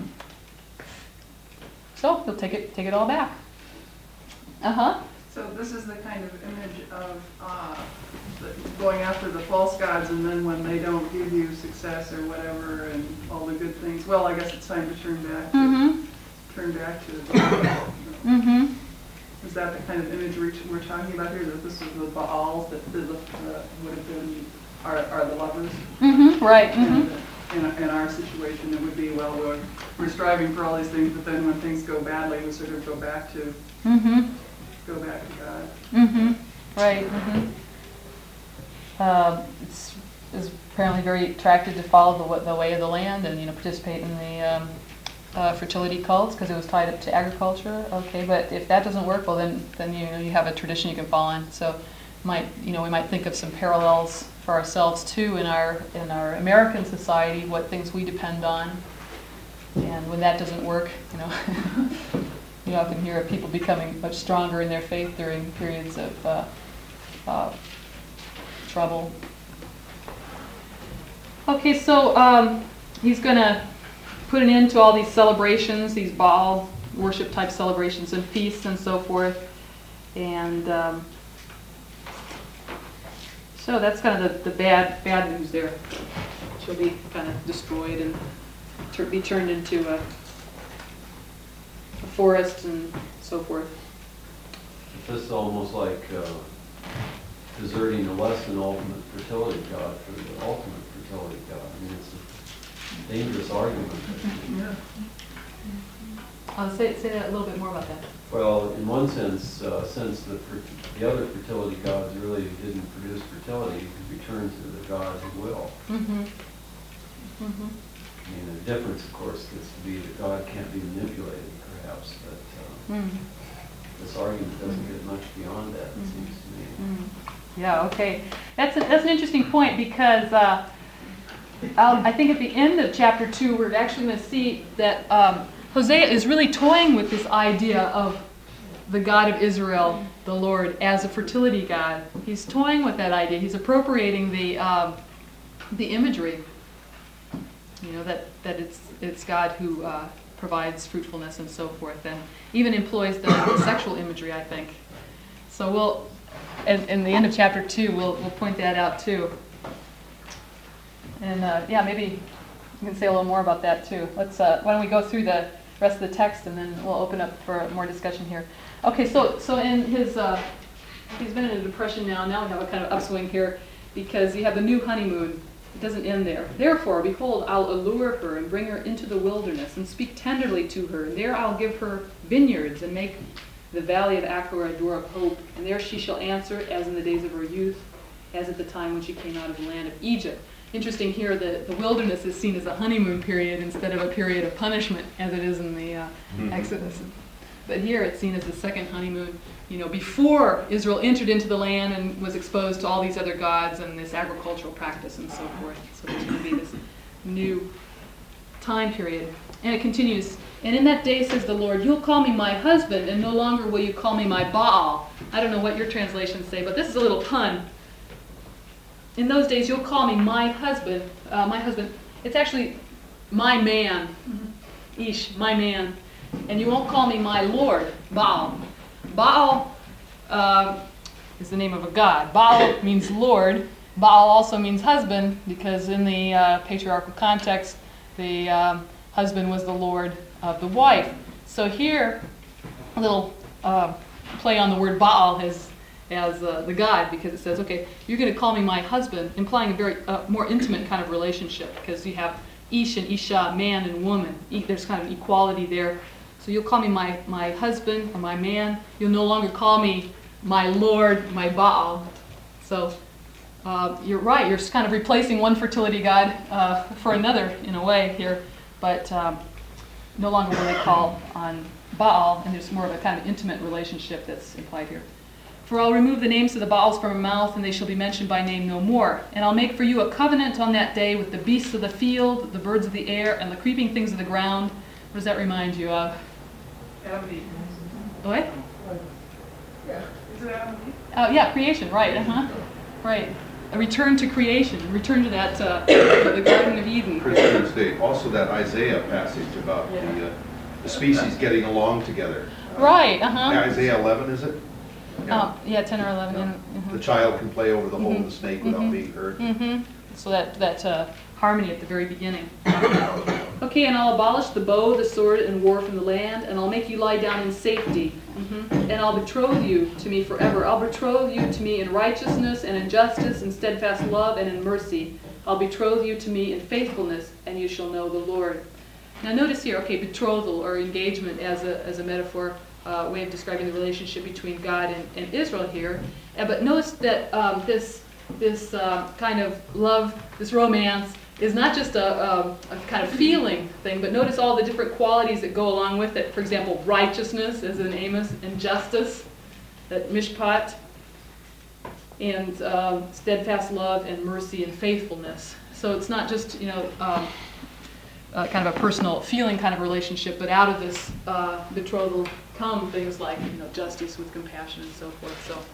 so he'll take it, take it all back. Uh-huh. So this is the kind of image of uh, the- going after the false gods, and then when they don't give you success or whatever, and all the good things, well, I guess it's time to turn back, to, Mm-hmm. turn back to God. Mm-hmm. Is that the kind of imagery we're talking about here, that this is the Baals that the, the, would have been, are, are the lovers? Mm-hmm. Right. Mm-hmm. And in, in our situation, it would be, well, we're, we're striving for all these things, but then when things go badly, we sort of go back to, Mm-hmm. go back to God. Mm-hmm. Right. Mm-hmm. Uh, it's is apparently very attracted to follow the, wa- the way of the land, and you know, participate in the um, uh, fertility cults because it was tied up to agriculture. Okay, but if that doesn't work, well then then you know you have a tradition you can fall on. So might you know we might think of some parallels for ourselves too in our in our American society, what things we depend on, and when that doesn't work, you know. You often hear of people becoming much stronger in their faith during periods of uh, uh, trouble. Okay, so um, he's going to put an end to all these celebrations, these Baal worship type celebrations and feasts and so forth. And um, so that's kind of the, the bad bad news there. She'll be kind of destroyed and tur- be turned into a forest and so forth. This is almost like uh, deserting the less than ultimate fertility god for the ultimate fertility god. I mean, it's a dangerous argument. Yeah. I'll say, say that a little bit more about that. Well, in one sense, uh, since the, fer- the other fertility gods really didn't produce fertility, you could return to the god who will. Mm-hmm. Mm-hmm. I mean, the difference, of course, gets to be that God can't be manipulated, perhaps, but uh, Mm. this argument doesn't get much beyond that, it seems to me. Mm. Yeah, okay. That's, a, that's an interesting point because uh, I'll, I think at the end of chapter two, we're actually going to see that um, Hosea is really toying with this idea of the God of Israel, the Lord, as a fertility God. He's toying with that idea. He's appropriating the um, the imagery. You know, that, that it's it's God who uh, provides fruitfulness and so forth, and even employs the, the sexual imagery, I think. So we'll, in, in the end of chapter two, we'll we'll point that out too. And uh, yeah, maybe you can say a little more about that too. Let's uh, why don't we go through the rest of the text and then we'll open up for more discussion here. Okay, so so in his uh, he's been in a depression now. Now we have a kind of upswing here because you have the new honeymoon. It doesn't end there. Therefore, behold, I'll allure her and bring her into the wilderness and speak tenderly to her. And there I'll give her vineyards and make the valley of Achor a door of hope. And there she shall answer as in the days of her youth, as at the time when she came out of the land of Egypt. Interesting here that the wilderness is seen as a honeymoon period instead of a period of punishment, as it is in the uh, Mhm. Exodus. But here it's seen as the second honeymoon, you know, before Israel entered into the land and was exposed to all these other gods and this agricultural practice and so forth. So there's going to be this new time period. And it continues, and in that day, says the Lord, you'll call me my husband, and no longer will you call me my Baal. I don't know what your translations say, but this is a little pun. In those days, you'll call me my husband. Uh, my husband, it's actually my man. Ish, my man. And you won't call me my Lord, Baal. Baal uh, is the name of a god. Baal means Lord. Baal also means husband because in the uh, patriarchal context, the um, husband was the Lord of the wife. So here, a little uh, play on the word Baal as, as uh, the god because it says, okay, you're going to call me my husband, implying a very uh, more intimate kind of relationship because you have Ish and Isha, man and woman. E- there's kind of equality there. So you'll call me my, my husband or my man. You'll no longer call me my Lord, my Baal. So uh, you're right. You're kind of replacing one fertility god uh, for another in a way here. But um, no longer will they call on Baal. And there's more of a kind of intimate relationship that's implied here. For I'll remove the names of the Baals from her mouth, and they shall be mentioned by name no more. And I'll make for you a covenant on that day with the beasts of the field, the birds of the air, and the creeping things of the ground. What does that remind you of? Adam and Eve. What? Yeah. Is it Adam and Eve? Oh, yeah, creation, right, uh-huh. Right. a return to creation, a return to that, uh, the Garden of Eden. Christian state. Also that Isaiah passage about the, uh, the species getting along together. Right, uh-huh. Isaiah eleven, is it? Um, yeah, ten or eleven. Yeah. Yeah. The child can play over the hole of Mhm. the snake without Mhm. being hurt. Mm-hmm. So that, that uh, harmony at the very beginning. Okay, and I'll abolish the bow, the sword, and war from the land, and I'll make you lie down in safety. Mm-hmm. And I'll betroth you to me forever. I'll betroth you to me in righteousness and in justice, in steadfast love and in mercy. I'll betroth you to me in faithfulness, and you shall know the Lord. Now notice here, okay, betrothal or engagement as a, as a metaphor, uh, way of describing the relationship between God and, and Israel here. Uh, but notice that um, this, this uh, kind of love, this romance, is not just a, um, a kind of feeling thing, but notice all the different qualities that go along with it. For example, righteousness, as in Amos, and justice, that mishpat, and um, steadfast love, and mercy, and faithfulness. So it's not just, you know, um, uh, kind of a personal feeling kind of relationship, but out of this uh, betrothal come things like, you know, justice with compassion and so forth. So.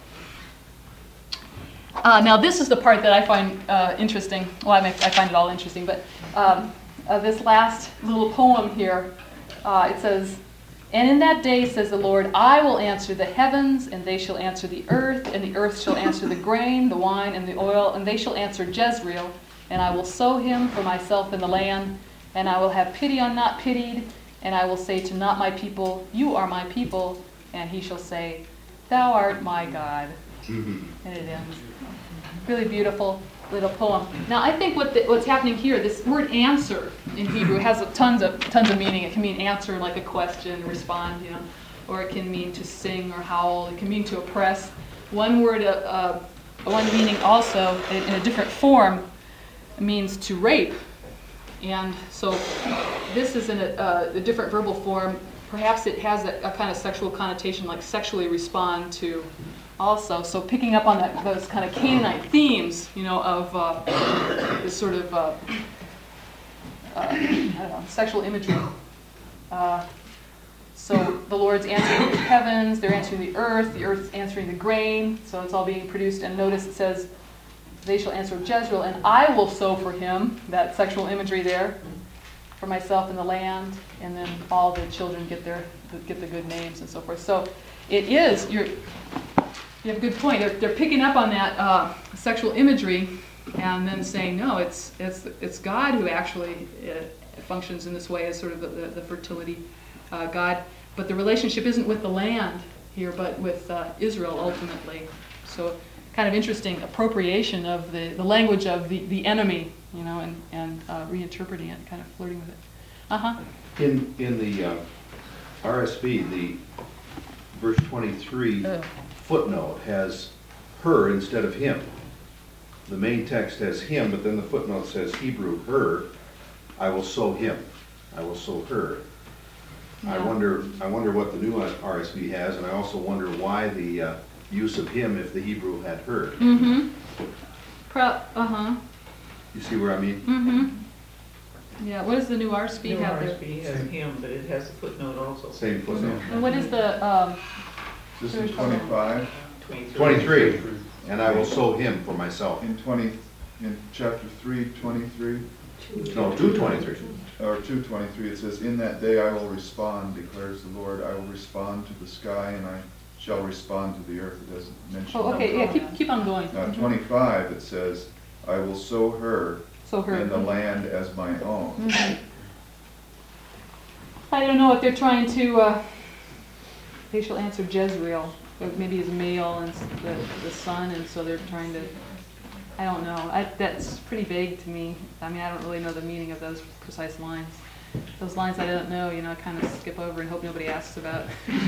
Uh, now this is the part that I find uh, interesting. Well, I, make, I find it all interesting, but um, uh, this last little poem here, uh, it says, "And in that day, says the Lord, I will answer the heavens, and they shall answer the earth, and the earth shall answer the grain, the wine, and the oil, and they shall answer Jezreel, and I will sow him for myself in the land, and I will have pity on not pitied, and I will say to not my people, you are my people, and he shall say, thou art my God." Mhm. And it ends. Really beautiful little poem. Now, I think what the, what's happening here, this word "answer" in Hebrew has a tons of tons of meaning. It can mean answer like a question, respond, you know, or it can mean to sing or howl. It can mean to oppress. One word, uh, uh, one meaning also in, in a different form means to rape. And so, this is in a, uh, a different verbal form. Perhaps it has a, a kind of sexual connotation, like sexually respond to. Also, so picking up on that, those kind of Canaanite themes, you know, of uh, this sort of, uh, uh, I don't know, sexual imagery. Uh, so the Lord's answering the heavens, they're answering the earth, the earth's answering the grain, so it's all being produced. And notice it says, they shall answer Jezreel, and I will sow for him, that sexual imagery there, for myself in the land, and then all the children get their get the good names and so forth. So it is, you're, you have a good point. They're, they're picking up on that uh, sexual imagery and then saying, no, it's it's it's God who actually uh, functions in this way as sort of the, the, the fertility uh, God. But the relationship isn't with the land here, but with uh, Israel ultimately. So kind of interesting appropriation of the, the language of the, the enemy, you know, and, and uh, reinterpreting it, kind of flirting with it. Uh-huh. In, in the uh, R S V, the verse twenty-three Oh. footnote has her instead of him. The main text has him, but then the footnote says Hebrew, her. I will sow him. I will sow her. I Yeah. wonder I wonder what the new R S V has, and I also wonder why the uh, use of him if the Hebrew had her. Mm-hmm. Pro- uh-huh. You see where I mean? Mm-hmm. Yeah, what does the new R S V New have R S there? V has him, but it has a footnote also. Same footnote. And what is the, um, This is twenty-five, twenty-three. And I will sow him for myself. in twenty, in chapter three, twenty-three, No, two twenty-three. or two twenty-three, it says, "In that day I will respond, declares the Lord, I will respond to the sky, and I shall respond to the earth." It doesn't mention. oh, okay, yeah, keep, keep on going. Now, Mhm. twenty-five, it says, "I will sow her So her. in the land as my own." Mhm. I don't know if they're trying to, uh, they shall answer Jezreel, or maybe as male and s- the, the son, and so they're trying to, I don't know. I, that's pretty vague to me. I mean, I don't really know the meaning of those precise lines. Those lines I don't know, you know, I kind of skip over and hope nobody asks about.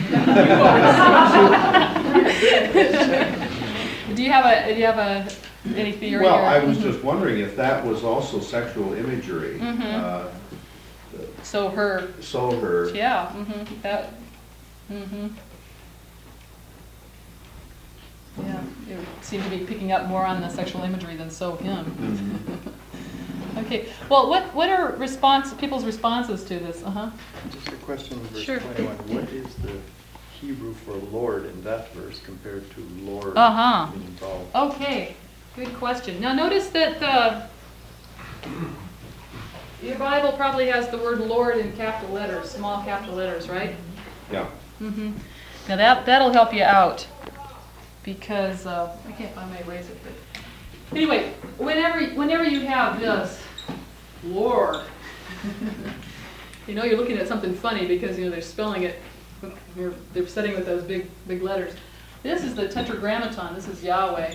Do you have a, do you have a, any theory? Well, or- I was Mhm. just wondering if that was also sexual imagery. Mhm. Uh, So her, sow her. yeah, mm-hmm, that, mm-hmm. Yeah, it would seem to be picking up more on the sexual imagery than so him. Mhm. Okay, well, what, what are response, people's responses to this? Uh-huh. Just a question in verse Sure. twenty-one. What is the Hebrew for Lord in that verse compared to Lord Uh-huh. meaning God? Okay, Good question. Now notice that uh, your Bible probably has the word Lord in capital letters, small capital letters, right? Yeah. Mm-hmm. Now that, that'll help you out because, uh, I can't find my eraser, but anyway, whenever, whenever you have this, Lord, you know you're looking at something funny because, you know, they're spelling it, they're, they're setting with those big, big letters. This is the Tetragrammaton, this is Yahweh.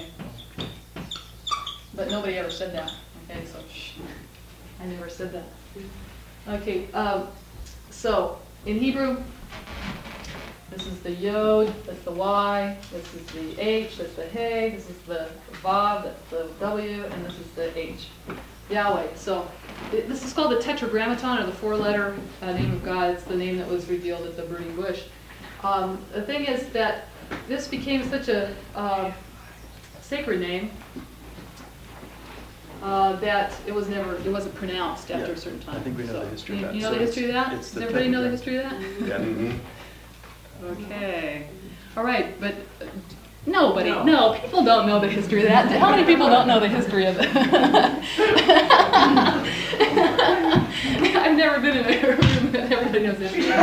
But nobody ever said that, okay, so shh, I never said that. Okay, um, so in Hebrew, this is the Yod, that's the Y, this is the H, that's the Hey, this is the Vav, that's the W, and this is the H. Yahweh. So it, this is called the Tetragrammaton, or the four-letter uh, name of God. It's the name that was revealed at the burning bush. Um, the thing is that this became such a uh, sacred name uh, that it was never, it wasn't pronounced after Yeah, a certain time. I think we know So, the history of you, that. You know So the history of that? it's Does the everybody know the Tetragram- history of that? Yeah. Mhm. Okay. All right, but uh, nobody, No. no, people don't know the history of that. How many people don't know the history of it? I've never been in a room that everybody knows the history of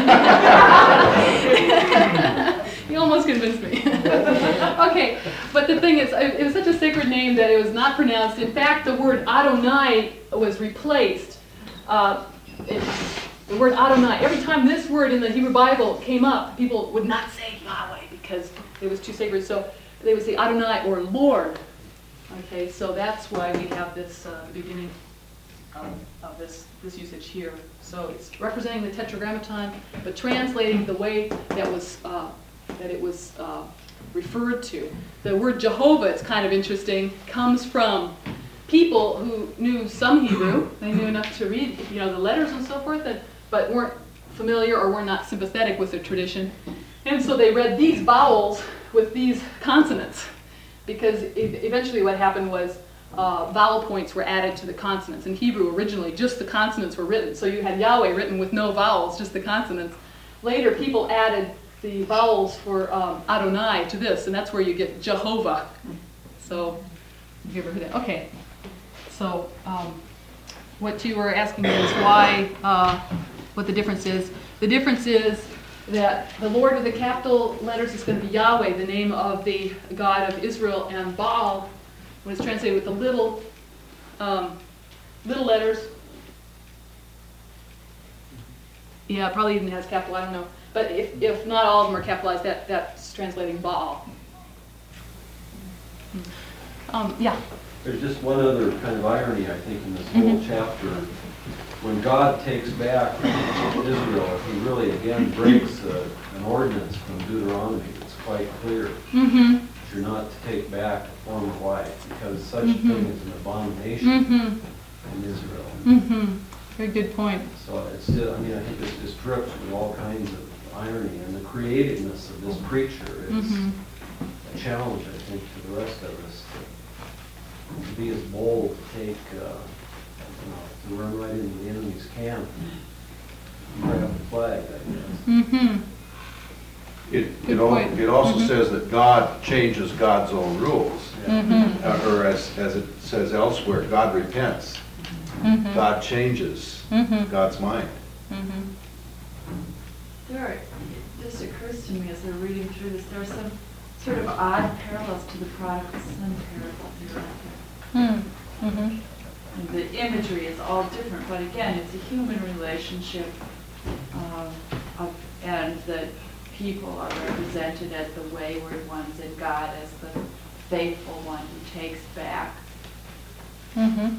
it. You almost convinced me. Okay, but the thing is, it was such a sacred name that it was not pronounced. In fact, the word Adonai was replaced. Uh, it, The word Adonai, every time this word in the Hebrew Bible came up, people would not say Yahweh because it was too sacred. So they would say Adonai or Lord. Okay, so that's why we have this uh, beginning of, of this, this usage here. So it's representing the Tetragrammaton, but translating the way that was uh, that it was uh, referred to. The word Jehovah, it's kind of interesting, comes from people who knew some Hebrew. They knew enough to read, you know, the letters and so forth, and, but weren't familiar or were not sympathetic with the tradition. And so they read these vowels with these consonants, because e- eventually what happened was uh, vowel points were added to the consonants. In Hebrew, originally, just the consonants were written. So you had Yahweh written with no vowels, just the consonants. Later, people added the vowels for um, Adonai to this, and that's where you get Jehovah. So, have you ever heard that? Okay. So, um, what you were asking me is why, uh, what the difference is. The difference is that the Lord with the capital letters is going to be Yahweh, the name of the God of Israel, and Baal, when it's translated with the little, um, little letters. Yeah, it probably even has capital, I don't know. But if, if not all of them are capitalized, that, that's translating Baal. Um, yeah. There's just one other kind of irony, I think, in this whole Mhm. chapter. When God takes back Israel, he really again breaks uh, an ordinance from Deuteronomy. It's quite clear Mm-hmm. that you're not to take back a former wife, because such a Mhm. thing is an abomination Mm-hmm. in Israel. Mm-hmm. Very good point. So it's still, I mean, I think it's just dripped with all kinds of irony, and the creativeness of this preacher is Mm-hmm. a challenge, I think, to the rest of us to, to be as bold, to take, uh, you know, to run right into the enemy's camp and grab the flag, I guess. Mm-hmm. It, Good it al- point. it also Mhm. says that God changes God's own rules. Mm-hmm. Uh, Or as, as it says elsewhere, God repents. Mm-hmm. God changes Mm-hmm. God's mind. Mm-hmm. There are, it just occurs to me as we're reading through this, there are some sort of odd parallels to the prodigal son parable. Mm-hmm. And the imagery is all different, but again, it's a human relationship, um, of, and the people are represented as the wayward ones, and God as the faithful one who takes back. Mm-hmm.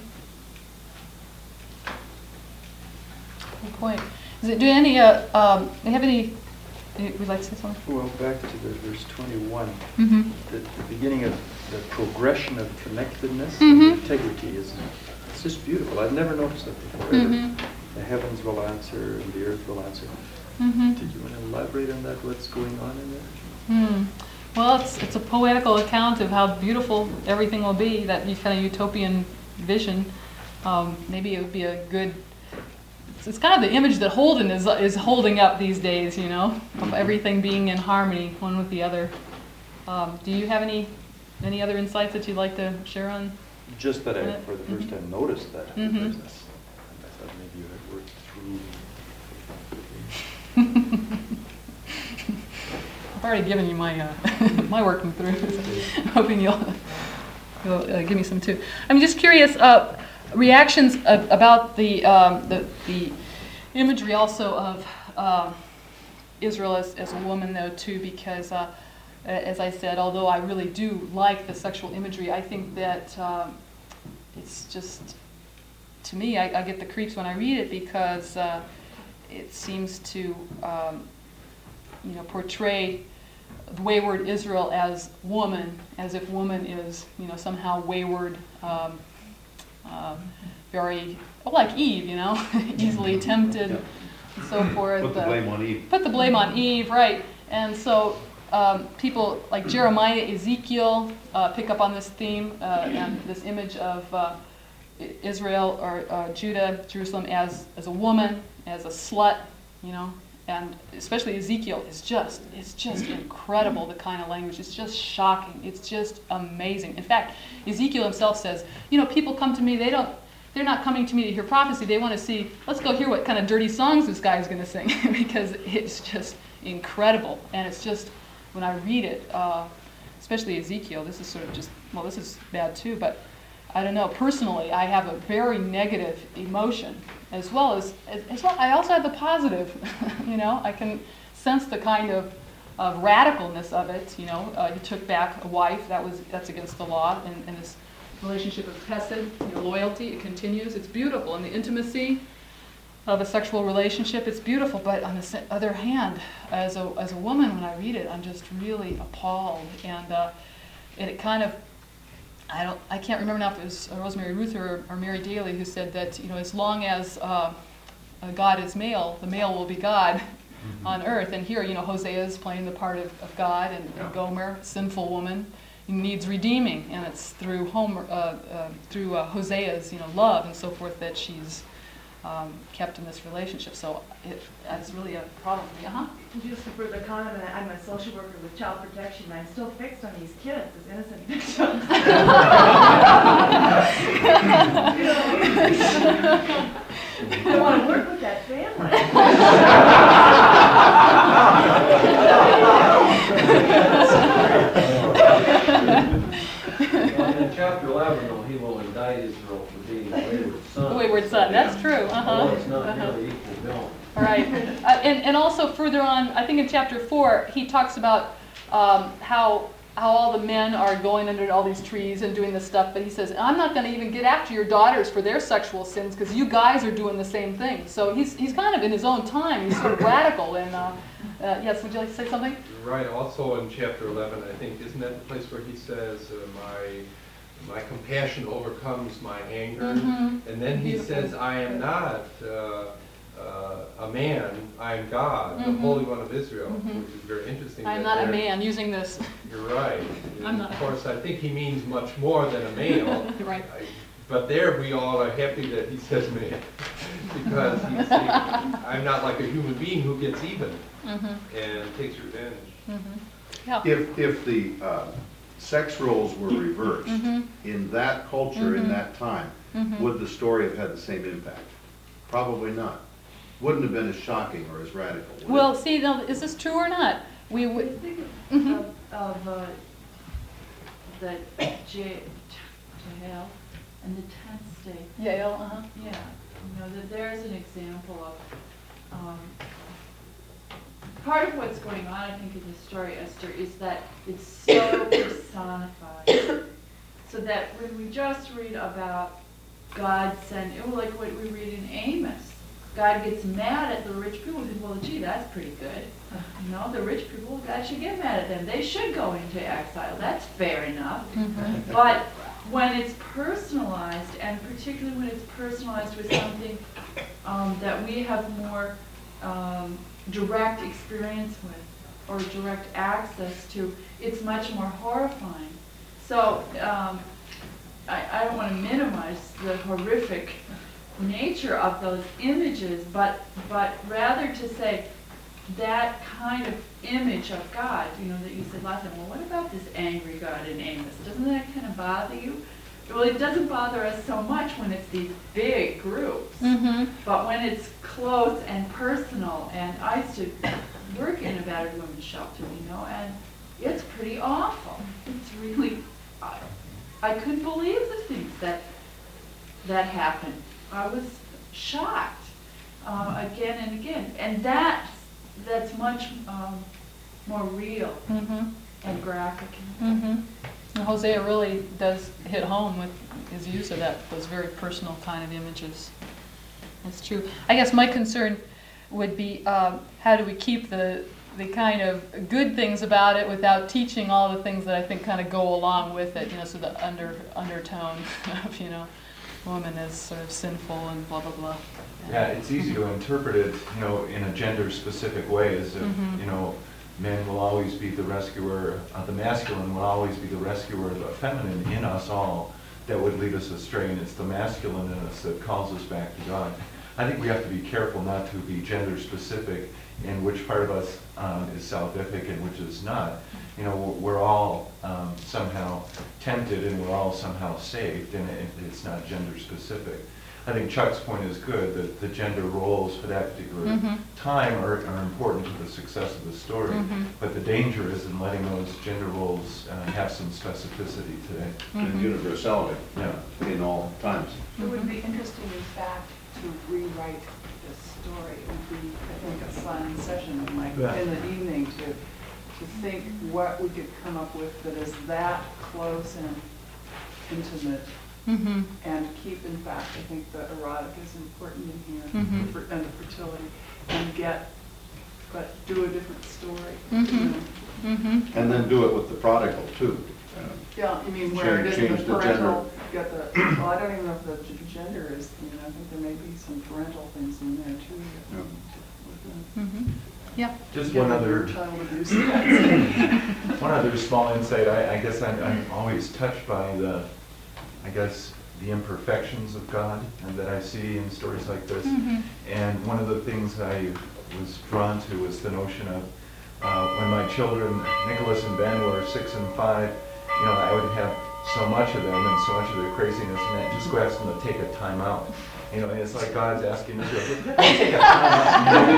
Good point. Is it, do any, uh, um, do you have any, would you like to say something? Well, back to the verse twenty-one, Mm-hmm. the, the beginning of the progression of connectedness Mhm. and integrity is, it's just beautiful. I've never noticed that before, ever. Mm-hmm. The heavens will answer and the earth will answer. Mm-hmm. Did you want to elaborate on that, what's going on in there? Hmm. Well, it's it's a poetical account of how beautiful everything will be, that kind of utopian vision. Um, maybe it would be a good, it's, it's kind of the image that Holden is is holding up these days, you know, of everything being in harmony, one with the other. Um, do you have any any other insights that you'd like to share on? Just that I, Uh, for the first mhm. time, noticed that whole Mhm. business. And I thought maybe you had worked through. I've already given you my uh, my working through. I'm hoping you'll, you'll uh, give me some too. I'm just curious. Uh, reactions of, about the, um, the the imagery also of um, Israel as, as a woman, though, too, because uh, as I said, although I really do like the sexual imagery, I think that um, it's just, to me, I, I get the creeps when I read it because uh, it seems to, um, you know, portray the wayward Israel as woman, as if woman is, you know, somehow wayward, um, uh, very, well, like Eve, you know, easily tempted, Yeah. and so forth. Put the Uh, blame on Eve. Put the blame on Eve, right. And so um, people like Jeremiah, Ezekiel uh, pick up on this theme uh, and this image of uh, I- Israel or uh, Judah, Jerusalem as, as a woman, as a slut, you know, and especially Ezekiel is just, it's just incredible, the kind of language. It's just shocking. It's just amazing. In fact, Ezekiel himself says, you know, people come to me, they don't, they're not coming to me to hear prophecy. They want to see, let's go hear what kind of dirty songs this guy's going to sing because it's just incredible. And it's just, when I read it, uh, especially Ezekiel, this is sort of just, well, this is bad too, but I don't know. Personally, I have a very negative emotion, as well as, as well, I also have the positive. You know, I can sense the kind of, of radicalness of it. You know, uh, he took back a wife. That was that's against the law. And, and this relationship of hesed, you know, loyalty, it continues. It's beautiful, and the intimacy of a sexual relationship, it's beautiful. But on the se- other hand, as a as a woman, when I read it, I'm just really appalled, and uh, and it kind of. I don't. I can't remember now if it was Rosemary Ruther or, or Mary Daly who said that, you know, as long as uh, uh, God is male, the male will be God mm-hmm. on earth. And here, you know, Hosea is playing the part of, of God, and, and Gomer, sinful woman, needs redeeming, and it's through Homer, uh, uh, through uh, Hosea's, you know, love and so forth that she's um, kept in this relationship. So it, that's really a problem for me. Uh-huh. Just a further comment, I'm a social worker with child protection, and I'm still fixed on these kids as innocent victims. I want to work with that family. Well, in chapter eleven, though, he will indict Israel for being a wayward son. The wayward son, that's true. Uh-huh. Although it's not Uh-huh. really equal bill. All right. Uh, and, and also further on, I think in chapter four, he talks about um, how how all the men are going under all these trees and doing this stuff, but he says, I'm not going to even get after your daughters for their sexual sins because you guys are doing the same thing. So he's he's kind of in his own time. He's sort of radical. And uh, uh, yes, would you like to say something? Right. Also in chapter eleven, I think, isn't that the place where he says, uh, my my compassion overcomes my anger? Mm-hmm. And then he Beautiful. says, I am not uh, uh, a man, I am God, Mm-hmm. the Holy One of Israel, Mm-hmm. which is very interesting. I'm that not a there- man using this. You're right. I'm And not. Of course, I think he means much more than a male. Right. I- But there we all are happy that he says man, because he's saying, I'm not like a human being who gets even Mm-hmm. and takes revenge. Mm-hmm. Yeah. If, if the uh, sex roles were reversed Mhm. in that culture, Mhm. in that time, Mhm. would the story have had the same impact? Probably not. Wouldn't have been as shocking or as radical. would it? Well, see, now, is this true or not? We I would. think Mhm. of, of uh, the J, Jael and the tenth state. Yale. Uh-huh. Yeah, you know, that there's an example of, um, part of what's going on, I think, in the story, Esther, is that it's so personified. So that when we just read about God send, it was like what we read in Amos. God gets mad at the rich people. He says, well, gee, that's pretty good. You know, the rich people, God should get mad at them. They should go into exile. That's fair enough. Mm-hmm. But when it's personalized, and particularly when it's personalized with something um, that we have more um, direct experience with or direct access to, it's much more horrifying. So um, I, I don't want to minimize the horrific nature of those images, but but rather to say that kind of image of God, you know, that you said last time, well, what about this angry God in Amos? Doesn't that kind of bother you? Well, it doesn't bother us so much when it's these big groups, Mm-hmm. but when it's close and personal, and I used to work in a battered women's shelter, you know, and it's pretty awful. It's really, I, I couldn't believe the things that that happened. I was shocked uh, again and again, and that that's much um, more real Mm-hmm. and graphic. Mm-hmm. And Hosea really does hit home with his use of that, those very personal kind of images. That's true. I guess my concern would be um, how do we keep the the kind of good things about it without teaching all the things that I think kind of go along with it, you know, so the under undertone of, you know, woman is sort of sinful and blah, blah, blah. Yeah, it's easy to interpret it, you know, in a gender-specific way, as if, Mhm. you know, men will always be the rescuer, uh, the masculine will always be the rescuer, the feminine in us all that would lead us astray, and it's the masculine in us that calls us back to God. I think we have to be careful not to be gender-specific in which part of us um, is salvific and which is not. You know, we're we're all um, somehow tempted and we're all somehow saved, and it, it's not gender-specific. I think Chuck's point is good, that the gender roles for that particular Mhm. time are, are important to the success of the story. Mhm. But the danger is in letting those gender roles uh, have some specificity today. And Mhm. universality Yeah. in all times. It would be interesting, in fact, to rewrite the story. It would be, I think, a fun session, like Yeah. in the evening, to, to think what we could come up with that is that close and intimate, Mm-hmm. and keep, in fact, I think the erotic is important in here, Mhm. the fer- and the fertility, and get, but do a different story. you Mhm. know. Mm-hmm. And then do it with the prodigal, too. Uh, Yeah, you mean where it Change- isn't change the the parental, get the, well, I don't even know if the g- gender is, you know, I think there may be some parental things in there too. Yeah. with the- Mm-hmm. Yeah. Just Yeah, one other, child abuse. one other small insight, I, I guess I'm, I'm always touched by the, I guess, the imperfections of God and that I see in stories like this. Mhm. And one of the things I was drawn to was the notion of uh, when my children, Nicholas and Ben, were six and five, you know, I would have so much of them and so much of their craziness, and I just go ask them to take a time out. You know, and it's like God's asking me to take a time out.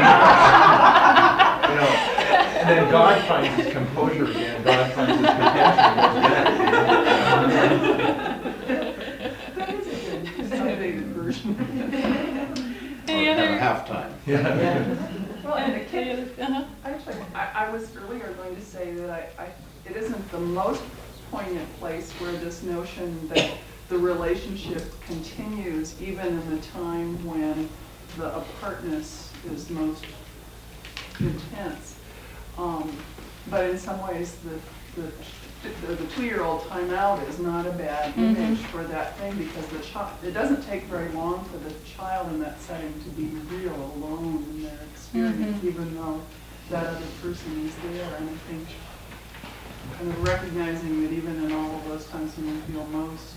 You know, and then God finds his composure again, God finds his compassion again. That is a good updated version. Any Or other? have a halftime. Yeah. Well, and the Any kid, other? Uh-huh. actually, I, I was earlier going to say that I, I, it isn't the most poignant place where this notion that the relationship continues even in the time when the apartness is most intense. Um, but in some ways, the, the, the, the two-year-old timeout is not a bad Mhm. image for that thing, because the child, it doesn't take very long for the child in that setting to be real alone in their experience, Mhm. even though that other person is there. And I think kind of recognizing that even in all of those times when we feel most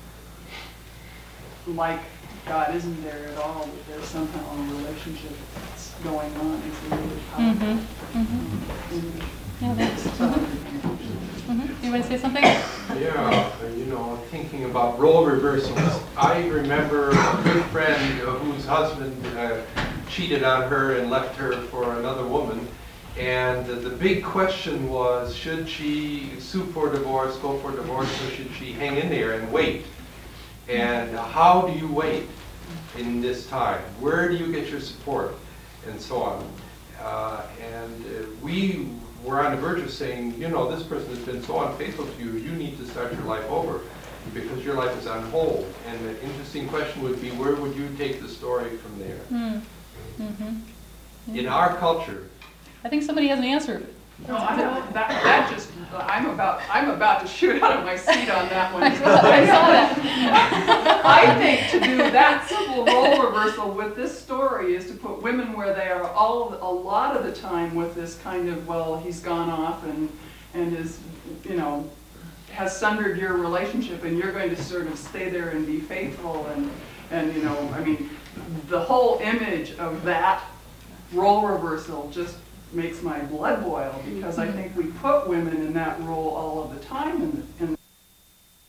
like God isn't there at all, that there's somehow a relationship that's going on is a really powerful Mm-hmm. Mm-hmm. image. Yeah, thanks. Mm-hmm. You want to say something? Yeah, you know, thinking about role reversals. I remember a good friend uh, whose husband uh, cheated on her and left her for another woman. And uh, the big question was, should she sue for divorce, go for divorce, or should she hang in there and wait? And how do you wait in this time? Where do you get your support? And so on. Uh, and uh, we were on the verge of saying, you know, this person has been so unfaithful to you, you need to start your life over because your life is on hold. And the interesting question would be, where would you take the story from there? Mm. Mm-hmm. In our culture, I think somebody has an answer. No, I don't, that, that just, I'm about, I'm about to shoot out of my seat on that one. I saw that. I think to do that simple role reversal with this story is to put women where they are all, a lot of the time with this kind of, well, he's gone off and, and is, you know, has sundered your relationship and you're going to sort of stay there and be faithful and, and, you know, I mean, the whole image of that role reversal just makes my blood boil, because I think we put women in that role all of the time in the, in